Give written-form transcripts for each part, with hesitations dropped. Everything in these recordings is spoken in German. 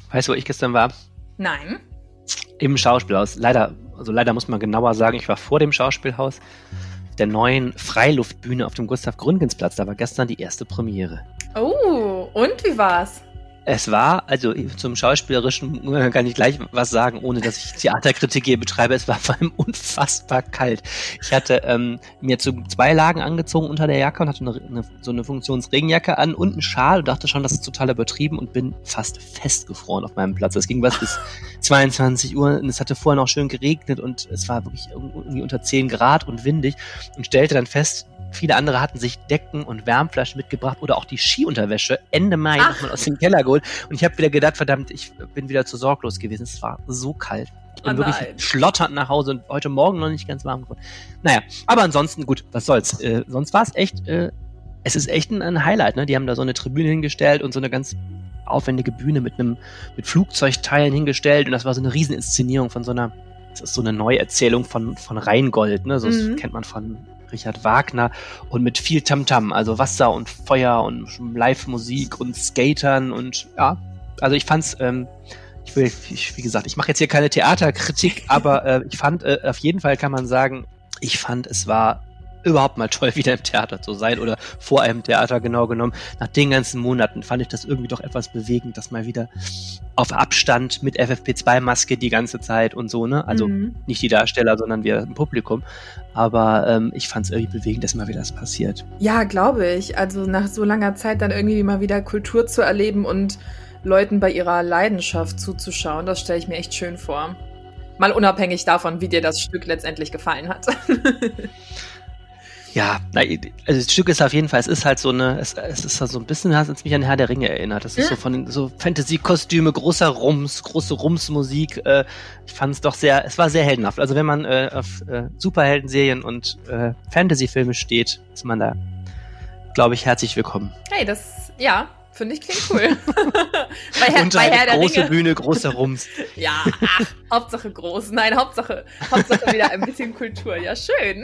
Weißt du, wo ich gestern war? Nein. Im Schauspielhaus. Leider muss man genauer sagen, ich war vor dem Schauspielhaus der neuen Freiluftbühne auf dem Gustav-Gründgens-Platz. Da war gestern die erste Premiere. Oh, und wie war's? Es war, also zum Schauspielerischen kann ich gleich was sagen, ohne dass ich Theaterkritik hier betreibe. Es war vor allem unfassbar kalt. Ich hatte mir 2 Lagen angezogen unter der Jacke und hatte so eine Funktionsregenjacke an und einen Schal und dachte schon, das ist total übertrieben und bin fast festgefroren auf meinem Platz. Es ging bis 22 Uhr und es hatte vorher noch schön geregnet und es war wirklich irgendwie unter 10 Grad und windig und stellte dann fest, viele andere hatten sich Decken und Wärmflaschen mitgebracht oder auch die Skiunterwäsche Ende Mai nochmal aus dem Keller geholt. Und ich habe wieder gedacht, verdammt, ich bin wieder zu sorglos gewesen. Es war so kalt. Ich bin wirklich schlotternd nach Hause und heute Morgen noch nicht ganz warm geworden. Naja, aber ansonsten, gut, was soll's. Sonst war es echt, es ist echt ein Highlight, ne? Die haben da so eine Tribüne hingestellt und so eine ganz aufwendige Bühne mit Flugzeugteilen hingestellt und das war so eine Rieseninszenierung von das ist so eine Neuerzählung von Rheingold, ne? So kennt man von Richard Wagner und mit viel Tamtam, also Wasser und Feuer und Live-Musik und Skatern und ja, also ich fand's, wie gesagt, ich mache jetzt hier keine Theaterkritik, aber ich fand, auf jeden Fall kann man sagen, es war überhaupt mal toll, wieder im Theater zu sein oder vor einem Theater genau genommen. Nach den ganzen Monaten fand ich das irgendwie doch etwas bewegend, dass mal wieder auf Abstand mit FFP2-Maske die ganze Zeit und so, ne? Also nicht die Darsteller, sondern wir im Publikum. Aber ich fand es irgendwie bewegend, dass mal wieder das passiert. Ja, glaube ich. Also nach so langer Zeit dann irgendwie mal wieder Kultur zu erleben und Leuten bei ihrer Leidenschaft zuzuschauen, das stelle ich mir echt schön vor. Mal unabhängig davon, wie dir das Stück letztendlich gefallen hat. Ja, also das Stück ist auf jeden Fall, es ist halt so es ist halt so ein bisschen, hat es mich an Herr der Ringe erinnert. Das ist so Fantasy-Kostüme, große Rumsmusik. Ich fand es doch es war sehr heldenhaft. Also wenn man auf Superhelden-Serien und Fantasy-Filme steht, ist man da, glaube ich, herzlich willkommen. Hey, finde ich klingt cool. bei Herr der große Ringe. Bühne, großer Rums. Ja, Hauptsache groß. Nein, Hauptsache wieder ein bisschen Kultur. Ja, schön.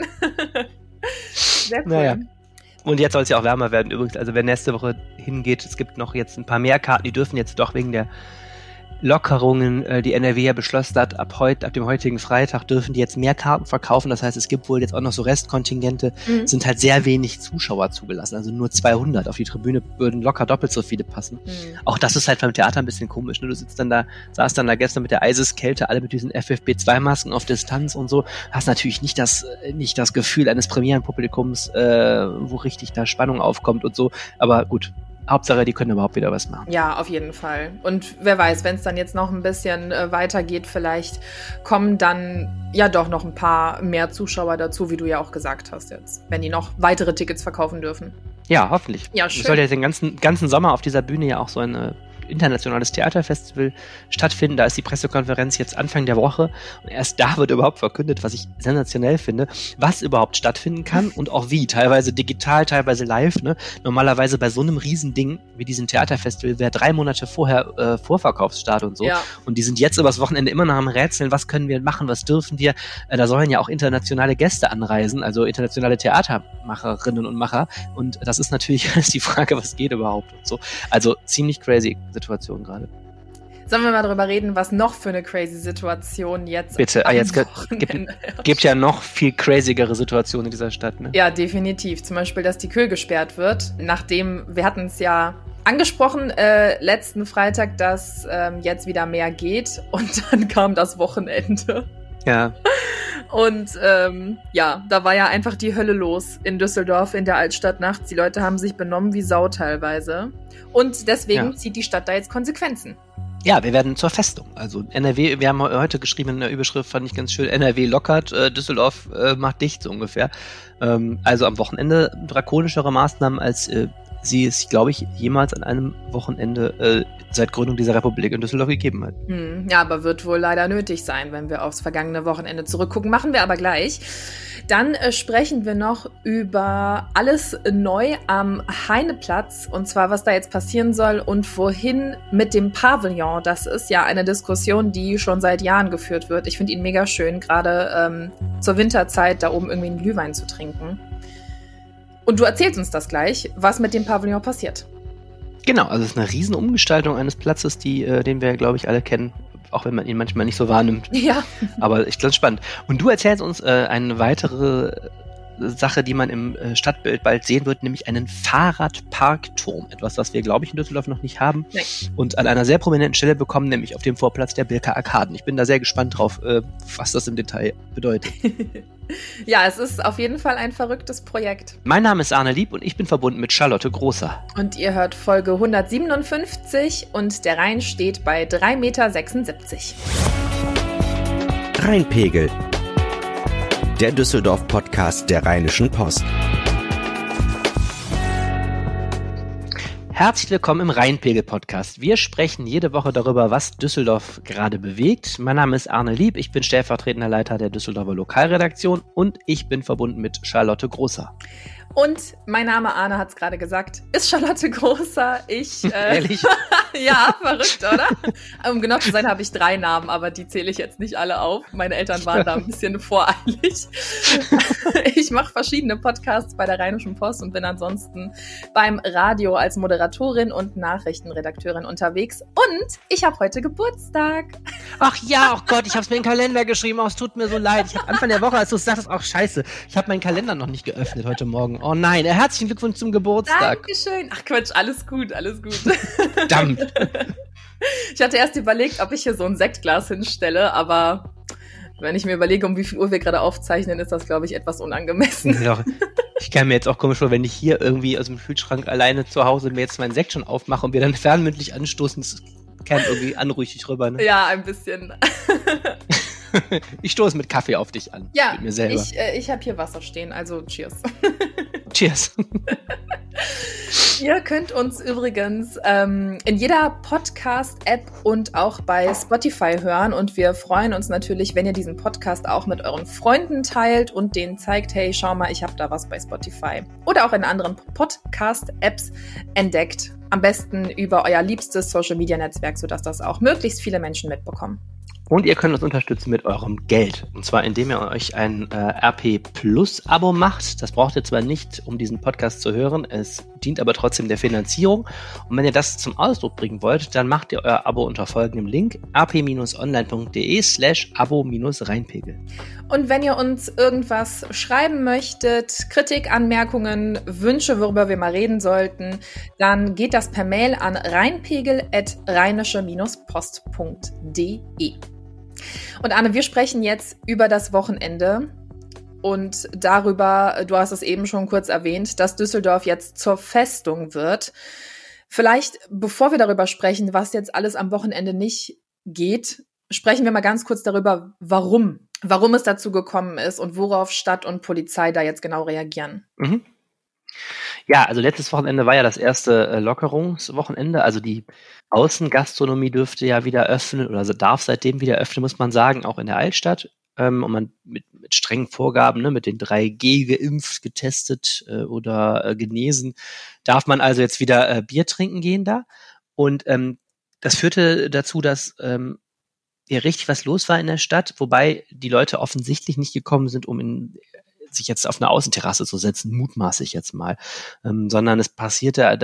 Sehr cool. Naja. Und jetzt soll es ja auch wärmer werden übrigens. Also wer nächste Woche hingeht, es gibt noch jetzt ein paar mehr Karten, die dürfen jetzt doch wegen der Lockerungen, die NRW ja beschlossen hat, ab dem heutigen Freitag dürfen die jetzt mehr Karten verkaufen. Das heißt, es gibt wohl jetzt auch noch so Restkontingente, sind halt sehr wenig Zuschauer zugelassen, also nur 200. Auf die Tribüne würden locker doppelt so viele passen. Auch das ist halt beim Theater ein bisschen komisch. Ne? Du saßt dann da gestern mit der Eiseskälte, alle mit diesen FFP2-Masken auf Distanz und so. Hast natürlich nicht das Gefühl eines Premierenpublikums, wo richtig da Spannung aufkommt und so. Aber gut. Hauptsache, die können überhaupt wieder was machen. Ja, auf jeden Fall. Und wer weiß, wenn es dann jetzt noch ein bisschen weitergeht, vielleicht kommen dann ja doch noch ein paar mehr Zuschauer dazu, wie du ja auch gesagt hast jetzt, wenn die noch weitere Tickets verkaufen dürfen. Ja, hoffentlich. Ja, schön. Es soll ja den ganzen Sommer auf dieser Bühne ja auch so ein internationales Theaterfestival stattfinden. Da ist die Pressekonferenz jetzt Anfang der Woche und erst da wird überhaupt verkündet, was ich sensationell finde, was überhaupt stattfinden kann und auch wie. Teilweise digital, teilweise live. Ne? Normalerweise bei so einem Riesending wie diesem Theaterfestival wäre 3 Monate vorher Vorverkaufsstart und so. Ja. Und die sind jetzt übers Wochenende immer noch am Rätseln, was können wir machen, was dürfen wir. Da sollen ja auch internationale Gäste anreisen, also internationale Theatermacherinnen und Macher. Und das ist natürlich die Frage, was geht überhaupt und so. Also ziemlich crazy Situation gerade. Sollen wir mal darüber reden, was noch für eine crazy Situation jetzt bitte, jetzt gibt ja noch viel crazigere Situationen in dieser Stadt, ne? Ja, definitiv. Zum Beispiel, dass die Kö gesperrt wird, nachdem, wir hatten es ja angesprochen, letzten Freitag, dass jetzt wieder mehr geht und dann kam das Wochenende. Ja. Und da war ja einfach die Hölle los in Düsseldorf in der Altstadt nachts. Die Leute haben sich benommen wie Sau teilweise. Und deswegen zieht die Stadt da jetzt Konsequenzen. Ja, wir werden zur Festung. Also NRW, wir haben heute geschrieben in der Überschrift, fand ich ganz schön, NRW lockert, Düsseldorf macht dicht so ungefähr. Also am Wochenende drakonischere Maßnahmen, als sie es, glaube ich, jemals an einem Wochenende seit Gründung dieser Republik in Düsseldorf gegeben hat. Ja, aber wird wohl leider nötig sein, wenn wir aufs vergangene Wochenende zurückgucken. Machen wir aber gleich. Dann sprechen wir noch über alles neu am Heineplatz, und zwar, was da jetzt passieren soll und wohin mit dem Pavillon. Das ist ja eine Diskussion, die schon seit Jahren geführt wird. Ich finde ihn mega schön, gerade zur Winterzeit da oben irgendwie einen Glühwein zu trinken. Und du erzählst uns das gleich, was mit dem Pavillon passiert. Genau, also es ist eine riesen Umgestaltung eines Platzes, den wir, glaube ich, alle kennen, auch wenn man ihn manchmal nicht so wahrnimmt. Ja. Aber echt ganz spannend. Und du erzählst uns eine weitere Sache, die man im Stadtbild bald sehen wird, nämlich einen Fahrradparkturm. Etwas, was wir, glaube ich, in Düsseldorf noch nicht haben. Nein. Und an einer sehr prominenten Stelle bekommen, nämlich auf dem Vorplatz der Birker Arkaden. Ich bin da sehr gespannt drauf, was das im Detail bedeutet. Ja, es ist auf jeden Fall ein verrücktes Projekt. Mein Name ist Arne Lieb und ich bin verbunden mit Charlotte Großer. Und ihr hört Folge 157 und der Rhein steht bei 3,76 Meter. Rheinpegel. Der Düsseldorf-Podcast der Rheinischen Post. Herzlich willkommen im Rheinpegel-Podcast. Wir sprechen jede Woche darüber, was Düsseldorf gerade bewegt. Mein Name ist Arne Lieb, ich bin stellvertretender Leiter der Düsseldorfer Lokalredaktion und ich bin verbunden mit Charlotte Großer. Und mein Name, Arne hat es gerade gesagt, ist Charlotte Großer. Ehrlich? Ja, verrückt, oder? Um genau zu sein, habe ich 3 Namen, aber die zähle ich jetzt nicht alle auf. Meine Eltern waren da ein bisschen voreilig. Ich mache verschiedene Podcasts bei der Rheinischen Post und bin ansonsten beim Radio als Moderatorin und Nachrichtenredakteurin unterwegs. Und ich habe heute Geburtstag. Ach ja, oh Gott, ich habe es mir in den Kalender geschrieben. Oh, es tut mir so leid. Ich habe Anfang der Woche, als du es sagtest, auch scheiße. Ich habe meinen Kalender noch nicht geöffnet heute Morgen. Oh nein, herzlichen Glückwunsch zum Geburtstag. Dankeschön. Ach Quatsch, alles gut, alles gut. Verdammt. Ich hatte erst überlegt, ob ich hier so ein Sektglas hinstelle, aber wenn ich mir überlege, um wie viel Uhr wir gerade aufzeichnen, ist das, glaube ich, etwas unangemessen. Ja, ich kann mir jetzt auch komisch vor, wenn ich hier irgendwie aus dem Kühlschrank alleine zu Hause mir jetzt meinen Sekt schon aufmache und wir dann fernmündlich anstoßen, das käme irgendwie anrüchig rüber. Ne? Ja, ein bisschen. Ich stoße mit Kaffee auf dich an. Ja, mit mir selber. Ich habe hier Wasser stehen, also cheers. Cheers. Ihr könnt uns übrigens in jeder Podcast-App und auch bei Spotify hören und wir freuen uns natürlich, wenn ihr diesen Podcast auch mit euren Freunden teilt und denen zeigt, hey, schau mal, ich habe da was bei Spotify. Oder auch in anderen Podcast-Apps entdeckt. Am besten über euer liebstes Social-Media-Netzwerk, sodass das auch möglichst viele Menschen mitbekommen. Und ihr könnt uns unterstützen mit eurem Geld. Und zwar, indem ihr euch ein RP Plus Abo macht. Das braucht ihr zwar nicht, um diesen Podcast zu hören. Es dient aber trotzdem der Finanzierung. Und wenn ihr das zum Ausdruck bringen wollt, dann macht ihr euer Abo unter folgendem Link: rp-online.de/abo-rheinpegel. Und wenn ihr uns irgendwas schreiben möchtet, Kritik, Anmerkungen, Wünsche, worüber wir mal reden sollten, dann geht das per Mail an rheinpegel@rheinische-post.de. Und Anne, wir sprechen jetzt über das Wochenende und darüber, du hast es eben schon kurz erwähnt, dass Düsseldorf jetzt zur Festung wird. Vielleicht, bevor wir darüber sprechen, was jetzt alles am Wochenende nicht geht, sprechen wir mal ganz kurz darüber, warum es dazu gekommen ist und worauf Stadt und Polizei da jetzt genau reagieren. Mhm. Ja, also letztes Wochenende war ja das erste Lockerungswochenende. Also die Außengastronomie dürfte ja wieder öffnen oder darf seitdem wieder öffnen, muss man sagen, auch in der Altstadt. Und man mit strengen Vorgaben, ne, mit den 3G geimpft, getestet oder genesen, darf man also jetzt wieder Bier trinken gehen da. Und das führte dazu, dass ja richtig was los war in der Stadt, wobei die Leute offensichtlich nicht gekommen sind, um sich jetzt auf eine Außenterrasse zu setzen, mutmaße ich jetzt mal, sondern es passierten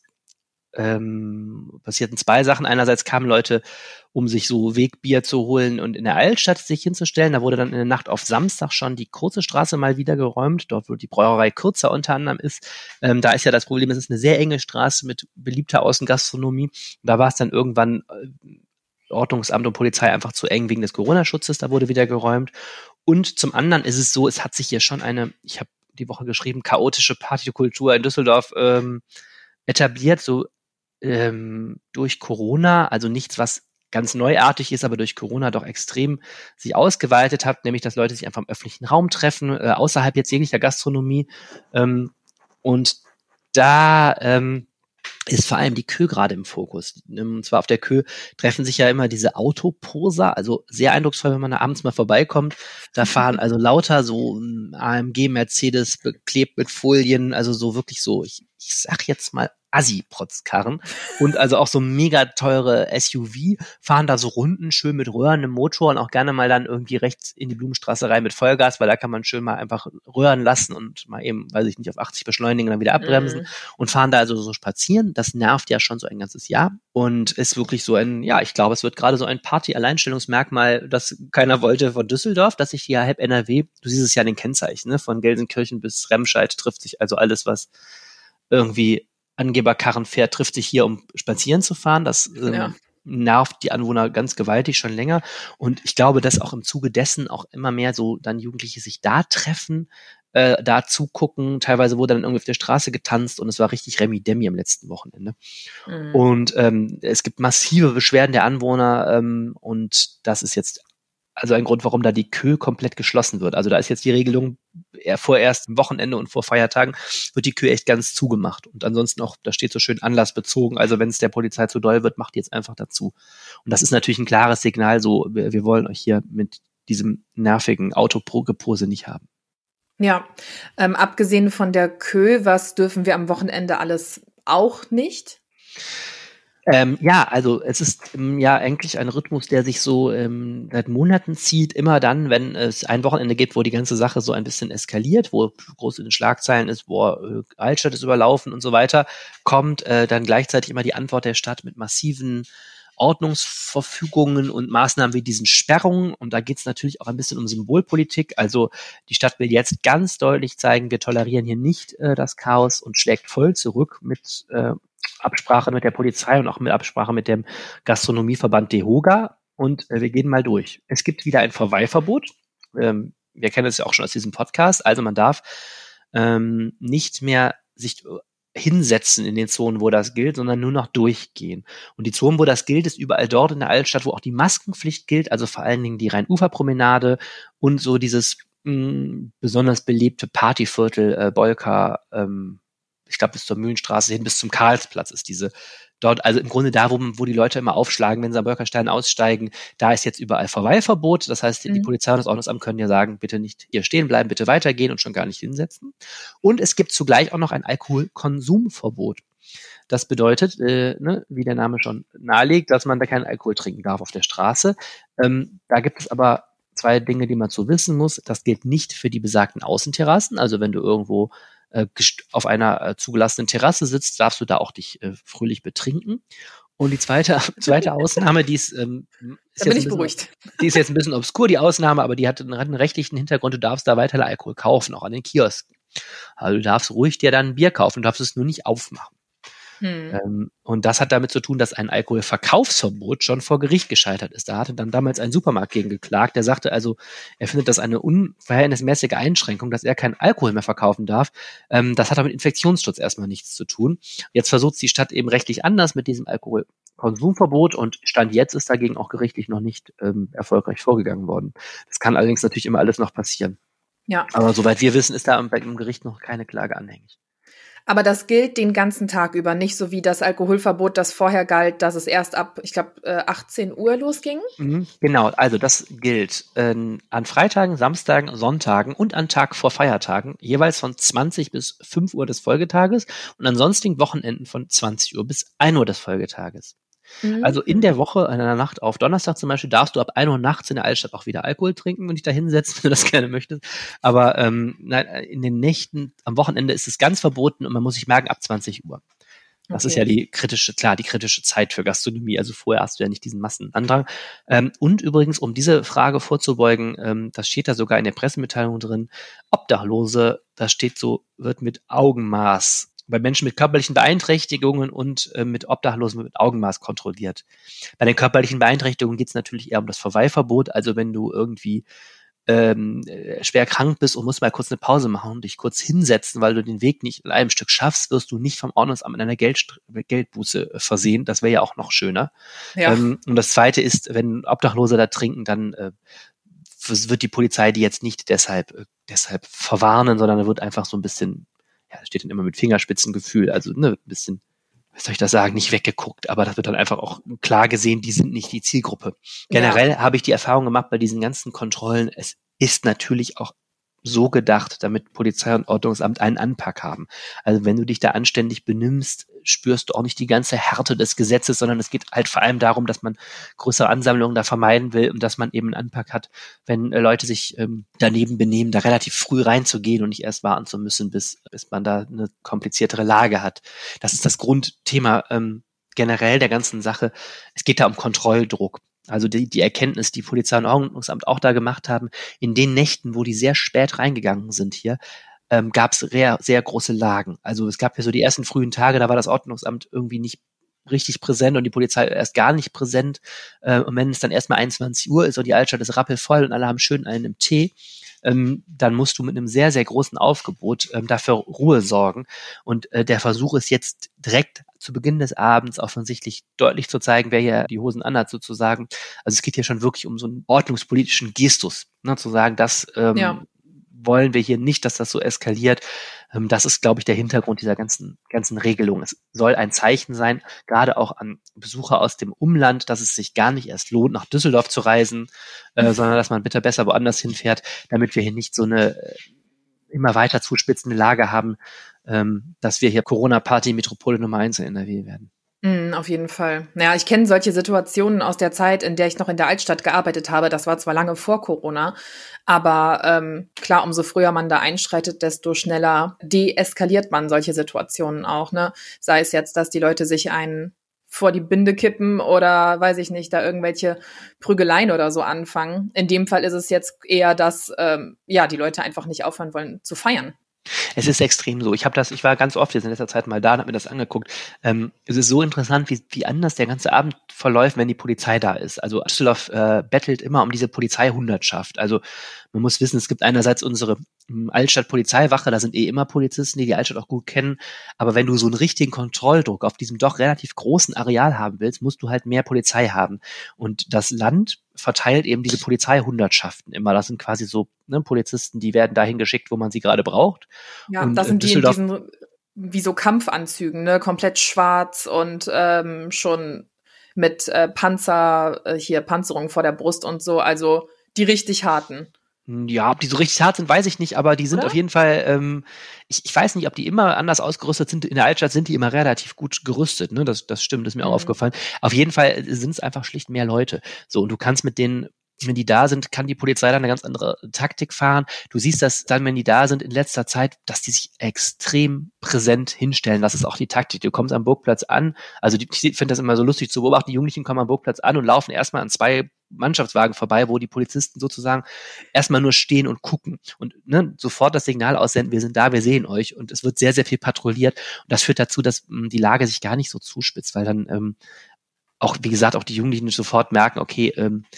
2 Sachen. Einerseits kamen Leute, um sich so Wegbier zu holen und in der Altstadt sich hinzustellen. Da wurde dann in der Nacht auf Samstag schon die Kurze Straße mal wieder geräumt, dort wo die Brauerei Kürzer unter anderem ist. Da ist ja das Problem, es ist eine sehr enge Straße mit beliebter Außengastronomie. Da war es dann irgendwann Ordnungsamt und Polizei einfach zu eng wegen des Corona-Schutzes, da wurde wieder geräumt. Und zum anderen ist es so, es hat sich hier schon ich habe die Woche geschrieben, chaotische Partykultur in Düsseldorf etabliert, so durch Corona, also nichts, was ganz neuartig ist, aber durch Corona doch extrem sich ausgeweitet hat, nämlich dass Leute sich einfach im öffentlichen Raum treffen, außerhalb jetzt jeglicher Gastronomie. Und da ist vor allem die Kö gerade im Fokus. Und zwar auf der Kö treffen sich ja immer diese Autoposer, also sehr eindrucksvoll, wenn man da abends mal vorbeikommt. Da fahren also lauter so AMG, Mercedes, beklebt mit Folien, also so wirklich so, ich sag jetzt mal Assi-Protzkarren und also auch so mega teure SUV, fahren da so Runden, schön mit röhrendem Motor und auch gerne mal dann irgendwie rechts in die Blumenstraße rein mit Vollgas, weil da kann man schön mal einfach röhren lassen und mal eben, weiß ich nicht, auf 80 beschleunigen und dann wieder abbremsen und fahren da also so spazieren. Das nervt ja schon so ein ganzes Jahr und ist wirklich so ein, ja, ich glaube, es wird gerade so ein Party-Alleinstellungsmerkmal, das keiner wollte von Düsseldorf, dass sich hier halb NRW, du siehst es ja an den Kennzeichen, ne, von Gelsenkirchen bis Remscheid trifft sich also alles, was irgendwie Angeberkarren fährt, trifft sich hier, um spazieren zu fahren. Das nervt die Anwohner ganz gewaltig schon länger. Und ich glaube, dass auch im Zuge dessen auch immer mehr so dann Jugendliche sich da treffen, da zugucken. Teilweise wurde dann irgendwie auf der Straße getanzt und es war richtig Remi-Demi am letzten Wochenende. Und es gibt massive Beschwerden der Anwohner und das ist jetzt also ein Grund, warum da die Kö komplett geschlossen wird. Also da ist jetzt die Regelung, vorerst am Wochenende und vor Feiertagen wird die Kö echt ganz zugemacht. Und ansonsten auch, da steht so schön anlassbezogen, also wenn es der Polizei zu doll wird, macht die jetzt einfach dazu. Und das ist natürlich ein klares Signal, so wir wollen euch hier mit diesem nervigen Autogepose nicht haben. Ja, abgesehen von der Kö, was dürfen wir am Wochenende alles auch nicht? Ja, also es ist ja eigentlich ein Rhythmus, der sich so seit Monaten zieht. Immer dann, wenn es ein Wochenende gibt, wo die ganze Sache so ein bisschen eskaliert, wo groß in den Schlagzeilen ist, wo Altstadt ist überlaufen und so weiter, kommt dann gleichzeitig immer die Antwort der Stadt mit massiven Ordnungsverfügungen und Maßnahmen wie diesen Sperrungen. Und da geht es natürlich auch ein bisschen um Symbolpolitik. Also die Stadt will jetzt ganz deutlich zeigen, wir tolerieren hier nicht das Chaos und schlägt voll zurück mit Absprache mit der Polizei und auch mit Absprache mit dem Gastronomieverband DEHOGA und wir gehen mal durch. Es gibt wieder ein Verweilverbot. Wir kennen es ja auch schon aus diesem Podcast. Also man darf nicht mehr sich hinsetzen in den Zonen, wo das gilt, sondern nur noch durchgehen. Und die Zonen, wo das gilt, ist überall dort in der Altstadt, wo auch die Maskenpflicht gilt, also vor allen Dingen die Rhein-Ufer-Promenade und so dieses besonders belebte Partyviertel Bolka, ich glaube, bis zur Mühlenstraße hin, bis zum Karlsplatz ist diese dort, also im Grunde da, wo die Leute immer aufschlagen, wenn sie am Bölkerstein aussteigen, da ist jetzt überall Verweilverbot. Das heißt, die Polizei und das Ordnungsamt können ja sagen, bitte nicht hier stehen bleiben, bitte weitergehen und schon gar nicht hinsetzen. Und es gibt zugleich auch noch ein Alkoholkonsumverbot. Das bedeutet, wie der Name schon nahelegt, dass man da keinen Alkohol trinken darf auf der Straße. Da gibt es aber zwei Dinge, die man zu wissen muss. Das gilt nicht für die besagten Außenterrassen. Also wenn du irgendwo auf einer zugelassenen Terrasse sitzt, darfst du da auch dich fröhlich betrinken. Und die zweite Ausnahme, die ist bin ich beruhigt. Die ist jetzt ein bisschen obskur, die Ausnahme, aber die hat einen rechtlichen Hintergrund. Du darfst da weiter Alkohol kaufen, auch an den Kiosken. Also du darfst ruhig dir dann ein Bier kaufen, du darfst es nur nicht aufmachen. Und das hat damit zu tun, dass ein Alkoholverkaufsverbot schon vor Gericht gescheitert ist. Da hatte dann damals ein Supermarkt gegen geklagt, der sagte also, er findet das eine unverhältnismäßige Einschränkung, dass er keinen Alkohol mehr verkaufen darf. Das hat aber mit Infektionsschutz erstmal nichts zu tun. Jetzt versucht die Stadt eben rechtlich anders mit diesem Alkoholkonsumverbot und Stand jetzt ist dagegen auch gerichtlich noch nicht erfolgreich vorgegangen worden. Das kann allerdings natürlich immer alles noch passieren. Ja. Aber soweit wir wissen, ist da im Gericht noch keine Klage anhängig. Aber das gilt den ganzen Tag über, nicht so wie das Alkoholverbot, das vorher galt, dass es erst ab, ich glaube, 18 Uhr losging. Genau, also das gilt an Freitagen, Samstagen, Sonntagen und an Tag vor Feiertagen, jeweils von 20 bis 5 Uhr des Folgetages und an sonstigen Wochenenden von 20 Uhr bis 1 Uhr des Folgetages. Also in der Woche, in einer Nacht auf Donnerstag zum Beispiel, darfst du ab 1 Uhr nachts in der Altstadt auch wieder Alkohol trinken und dich da hinsetzen, wenn du das gerne möchtest. Aber in den Nächten, am Wochenende ist es ganz verboten und man muss sich merken, ab 20 Uhr. Das ist ja die kritische Zeit für Gastronomie. Also vorher hast du ja nicht diesen Massenandrang. Und übrigens, um diese Frage vorzubeugen, das steht da sogar in der Pressemitteilung drin, Obdachlose, da steht so, wird mit Augenmaß bei Menschen mit körperlichen Beeinträchtigungen und mit Obdachlosen mit Augenmaß kontrolliert. Bei den körperlichen Beeinträchtigungen geht es natürlich eher um das Verweilverbot. Also wenn du irgendwie schwer krank bist und musst mal kurz eine Pause machen und dich kurz hinsetzen, weil du den Weg nicht in einem Stück schaffst, wirst du nicht vom Ordnungsamt mit einer Geldbuße versehen. Das wäre ja auch noch schöner. Ja. Und das Zweite ist, wenn Obdachlose da trinken, dann wird die Polizei die jetzt nicht deshalb verwarnen, sondern da wird einfach so ein bisschen, ja, das steht dann immer mit Fingerspitzengefühl, also ein bisschen, was soll ich das sagen, nicht weggeguckt, aber das wird dann einfach auch klar gesehen, die sind nicht die Zielgruppe. Generell habe ich die Erfahrung gemacht bei diesen ganzen Kontrollen, es ist natürlich auch so gedacht, damit Polizei und Ordnungsamt einen Anpack haben. Also wenn du dich da anständig benimmst, spürst du auch nicht die ganze Härte des Gesetzes, sondern es geht halt vor allem darum, dass man größere Ansammlungen da vermeiden will und dass man eben einen Anpack hat, wenn Leute sich daneben benehmen, da relativ früh reinzugehen und nicht erst warten zu müssen, bis man da eine kompliziertere Lage hat. Das ist das Grundthema generell der ganzen Sache. Es geht da um Kontrolldruck. Also die Erkenntnis, die Polizei und Ordnungsamt auch da gemacht haben, in den Nächten, wo die sehr spät reingegangen sind hier, gab es sehr große Lagen. Also es gab ja so die ersten frühen Tage, da war das Ordnungsamt irgendwie nicht richtig präsent und die Polizei erst gar nicht präsent. Und wenn es dann erstmal 21 Uhr ist und die Altstadt ist rappelvoll und alle haben schön einen im Tee, dann musst du mit einem sehr großen Aufgebot dafür Ruhe sorgen. Und der Versuch ist jetzt direkt zu Beginn des Abends offensichtlich deutlich zu zeigen, wer hier die Hosen anhat sozusagen. Also es geht hier schon wirklich um so einen ordnungspolitischen Gestus, ne, zu sagen, das wollen wir hier nicht, dass das so eskaliert. Das ist, glaube ich, der Hintergrund dieser ganzen Regelung. Es soll ein Zeichen sein, gerade auch an Besucher aus dem Umland, dass es sich gar nicht erst lohnt, nach Düsseldorf zu reisen, sondern dass man bitte besser woanders hinfährt, damit wir hier nicht so eine immer weiter zuspitzende Lage haben, dass wir hier Corona-Party-Metropole Nummer 1 in NRW werden. Auf jeden Fall. Naja, ich kenne solche Situationen aus der Zeit, in der ich noch in der Altstadt gearbeitet habe. Das war zwar lange vor Corona, aber klar, umso früher man da einschreitet, desto schneller deeskaliert man solche Situationen auch, ne? Sei es jetzt, dass die Leute sich einen vor die Binde kippen oder, weiß ich nicht, da irgendwelche Prügeleien oder so anfangen. In dem Fall ist es jetzt eher, dass die Leute einfach nicht aufhören wollen zu feiern. Es ist extrem so. Ich war ganz oft jetzt in letzter Zeit mal da und habe mir das angeguckt. Es ist so interessant, wie anders der ganze Abend verläuft, wenn die Polizei da ist. Also Düsseldorf bettelt immer um diese Polizeihundertschaft. Also man muss wissen, es gibt einerseits unsere Altstadt-Polizeiwache, da sind immer Polizisten, die Altstadt auch gut kennen. Aber wenn du so einen richtigen Kontrolldruck auf diesem doch relativ großen Areal haben willst, musst du halt mehr Polizei haben. Und das Land verteilt eben diese Polizeihundertschaften immer. Das sind quasi so Polizisten, die werden dahin geschickt, wo man sie gerade braucht. Ja, und das sind die in diesen, wie so Kampfanzügen, ne, komplett schwarz und schon mit Panzerung vor der Brust und so, also die richtig harten. Ja, ob die so richtig hart sind, weiß ich nicht, aber die sind auf jeden Fall, ich weiß nicht, ob die immer anders ausgerüstet sind. In der Altstadt sind die immer relativ gut gerüstet, ne? Das stimmt, das ist mir auch aufgefallen. Auf jeden Fall sind es einfach schlicht mehr Leute. So, und du kannst mit denen, wenn die da sind, kann die Polizei dann eine ganz andere Taktik fahren. Du siehst das dann, wenn die da sind in letzter Zeit, dass die sich extrem präsent hinstellen. Das ist auch die Taktik. Du kommst am Burgplatz an, also ich finde das immer so lustig zu beobachten, die Jugendlichen kommen am Burgplatz an und laufen erstmal an 2 Mannschaftswagen vorbei, wo die Polizisten sozusagen erstmal nur stehen und gucken und sofort das Signal aussenden, wir sind da, wir sehen euch, und es wird sehr viel patrouilliert, und das führt dazu, dass die Lage sich gar nicht so zuspitzt, weil dann auch, wie gesagt, auch die Jugendlichen sofort merken, okay,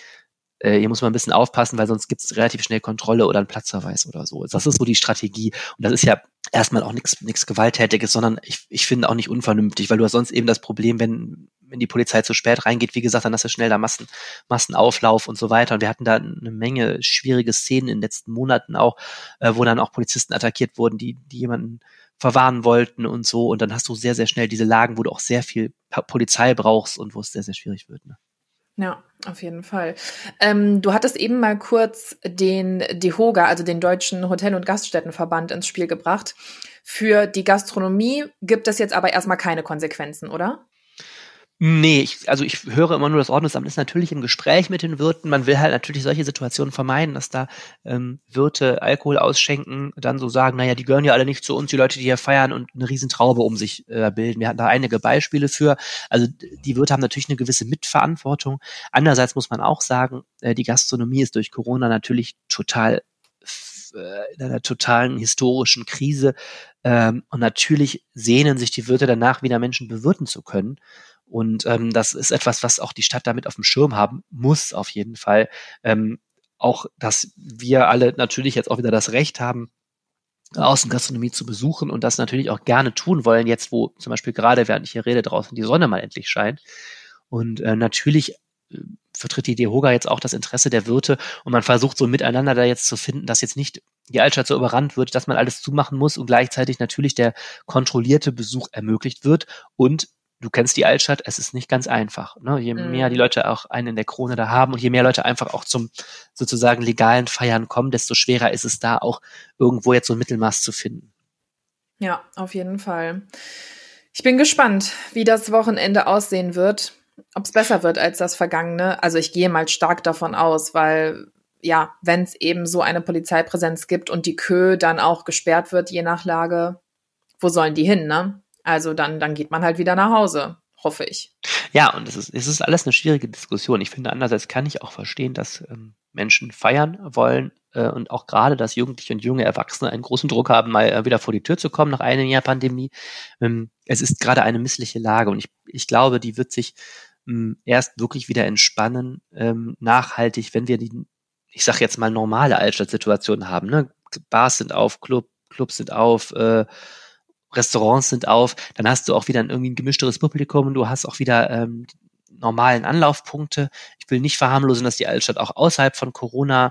hier muss man ein bisschen aufpassen, weil sonst gibt es relativ schnell Kontrolle oder einen Platzverweis oder so. Das ist so die Strategie, und das ist ja erstmal auch nichts Gewalttätiges, sondern ich finde auch nicht unvernünftig, weil du hast sonst eben das Problem, wenn die Polizei zu spät reingeht, wie gesagt, dann hast du schnell da Massenauflauf und so weiter. Und wir hatten da eine Menge schwierige Szenen in den letzten Monaten auch, wo dann auch Polizisten attackiert wurden, die jemanden verwarnen wollten und so. Und dann hast du sehr schnell diese Lagen, wo du auch sehr viel Polizei brauchst und wo es sehr schwierig wird, ne? Ja, auf jeden Fall. Du hattest eben mal kurz den DEHOGA, also den Deutschen Hotel- und Gaststättenverband, ins Spiel gebracht. Für die Gastronomie gibt es jetzt aber erstmal keine Konsequenzen, oder? Nee, ich höre immer nur, das Ordnungsamt ist natürlich im Gespräch mit den Wirten. Man will halt natürlich solche Situationen vermeiden, dass da Wirte Alkohol ausschenken, dann so sagen, naja, die gehören ja alle nicht zu uns, die Leute, die hier feiern, und eine Riesentraube um sich bilden. Wir hatten da einige Beispiele für. Also die Wirte haben natürlich eine gewisse Mitverantwortung. Andererseits muss man auch sagen, die Gastronomie ist durch Corona natürlich total in einer totalen historischen Krise. Und natürlich sehnen sich die Wirte danach, wieder Menschen bewirten zu können. Und das ist etwas, was auch die Stadt damit auf dem Schirm haben muss, auf jeden Fall. Auch, dass wir alle natürlich jetzt auch wieder das Recht haben, Außengastronomie zu besuchen und das natürlich auch gerne tun wollen, jetzt wo zum Beispiel gerade, während ich hier rede, draußen die Sonne mal endlich scheint. Und natürlich vertritt die DEHOGA jetzt auch das Interesse der Wirte, und man versucht so miteinander da jetzt zu finden, dass jetzt nicht die Altstadt so überrannt wird, dass man alles zumachen muss und gleichzeitig natürlich der kontrollierte Besuch ermöglicht wird und du kennst die Altstadt, es ist nicht ganz einfach. Ne? Je mehr die Leute auch einen in der Krone da haben und je mehr Leute einfach auch zum sozusagen legalen Feiern kommen, desto schwerer ist es da auch irgendwo jetzt so ein Mittelmaß zu finden. Ja, auf jeden Fall. Ich bin gespannt, wie das Wochenende aussehen wird, ob es besser wird als das vergangene. Also ich gehe mal stark davon aus, weil ja, wenn es eben so eine Polizeipräsenz gibt und die Kö dann auch gesperrt wird, je nach Lage, wo sollen die hin, ne? Also dann geht man halt wieder nach Hause, hoffe ich. Ja, und es ist alles eine schwierige Diskussion. Ich finde, andererseits kann ich auch verstehen, dass Menschen feiern wollen und auch gerade, dass Jugendliche und junge Erwachsene einen großen Druck haben, mal wieder vor die Tür zu kommen nach einem Jahr Pandemie. Es ist gerade eine missliche Lage und ich glaube, die wird sich erst wirklich wieder entspannen, nachhaltig, wenn wir ich sage jetzt mal, normale Altstadtsituationen haben. Ne? Bars sind auf, Clubs sind auf, Restaurants sind auf, dann hast du auch wieder irgendwie ein gemischteres Publikum und du hast auch wieder normalen Anlaufpunkte. Ich will nicht verharmlosen, dass die Altstadt auch außerhalb von Corona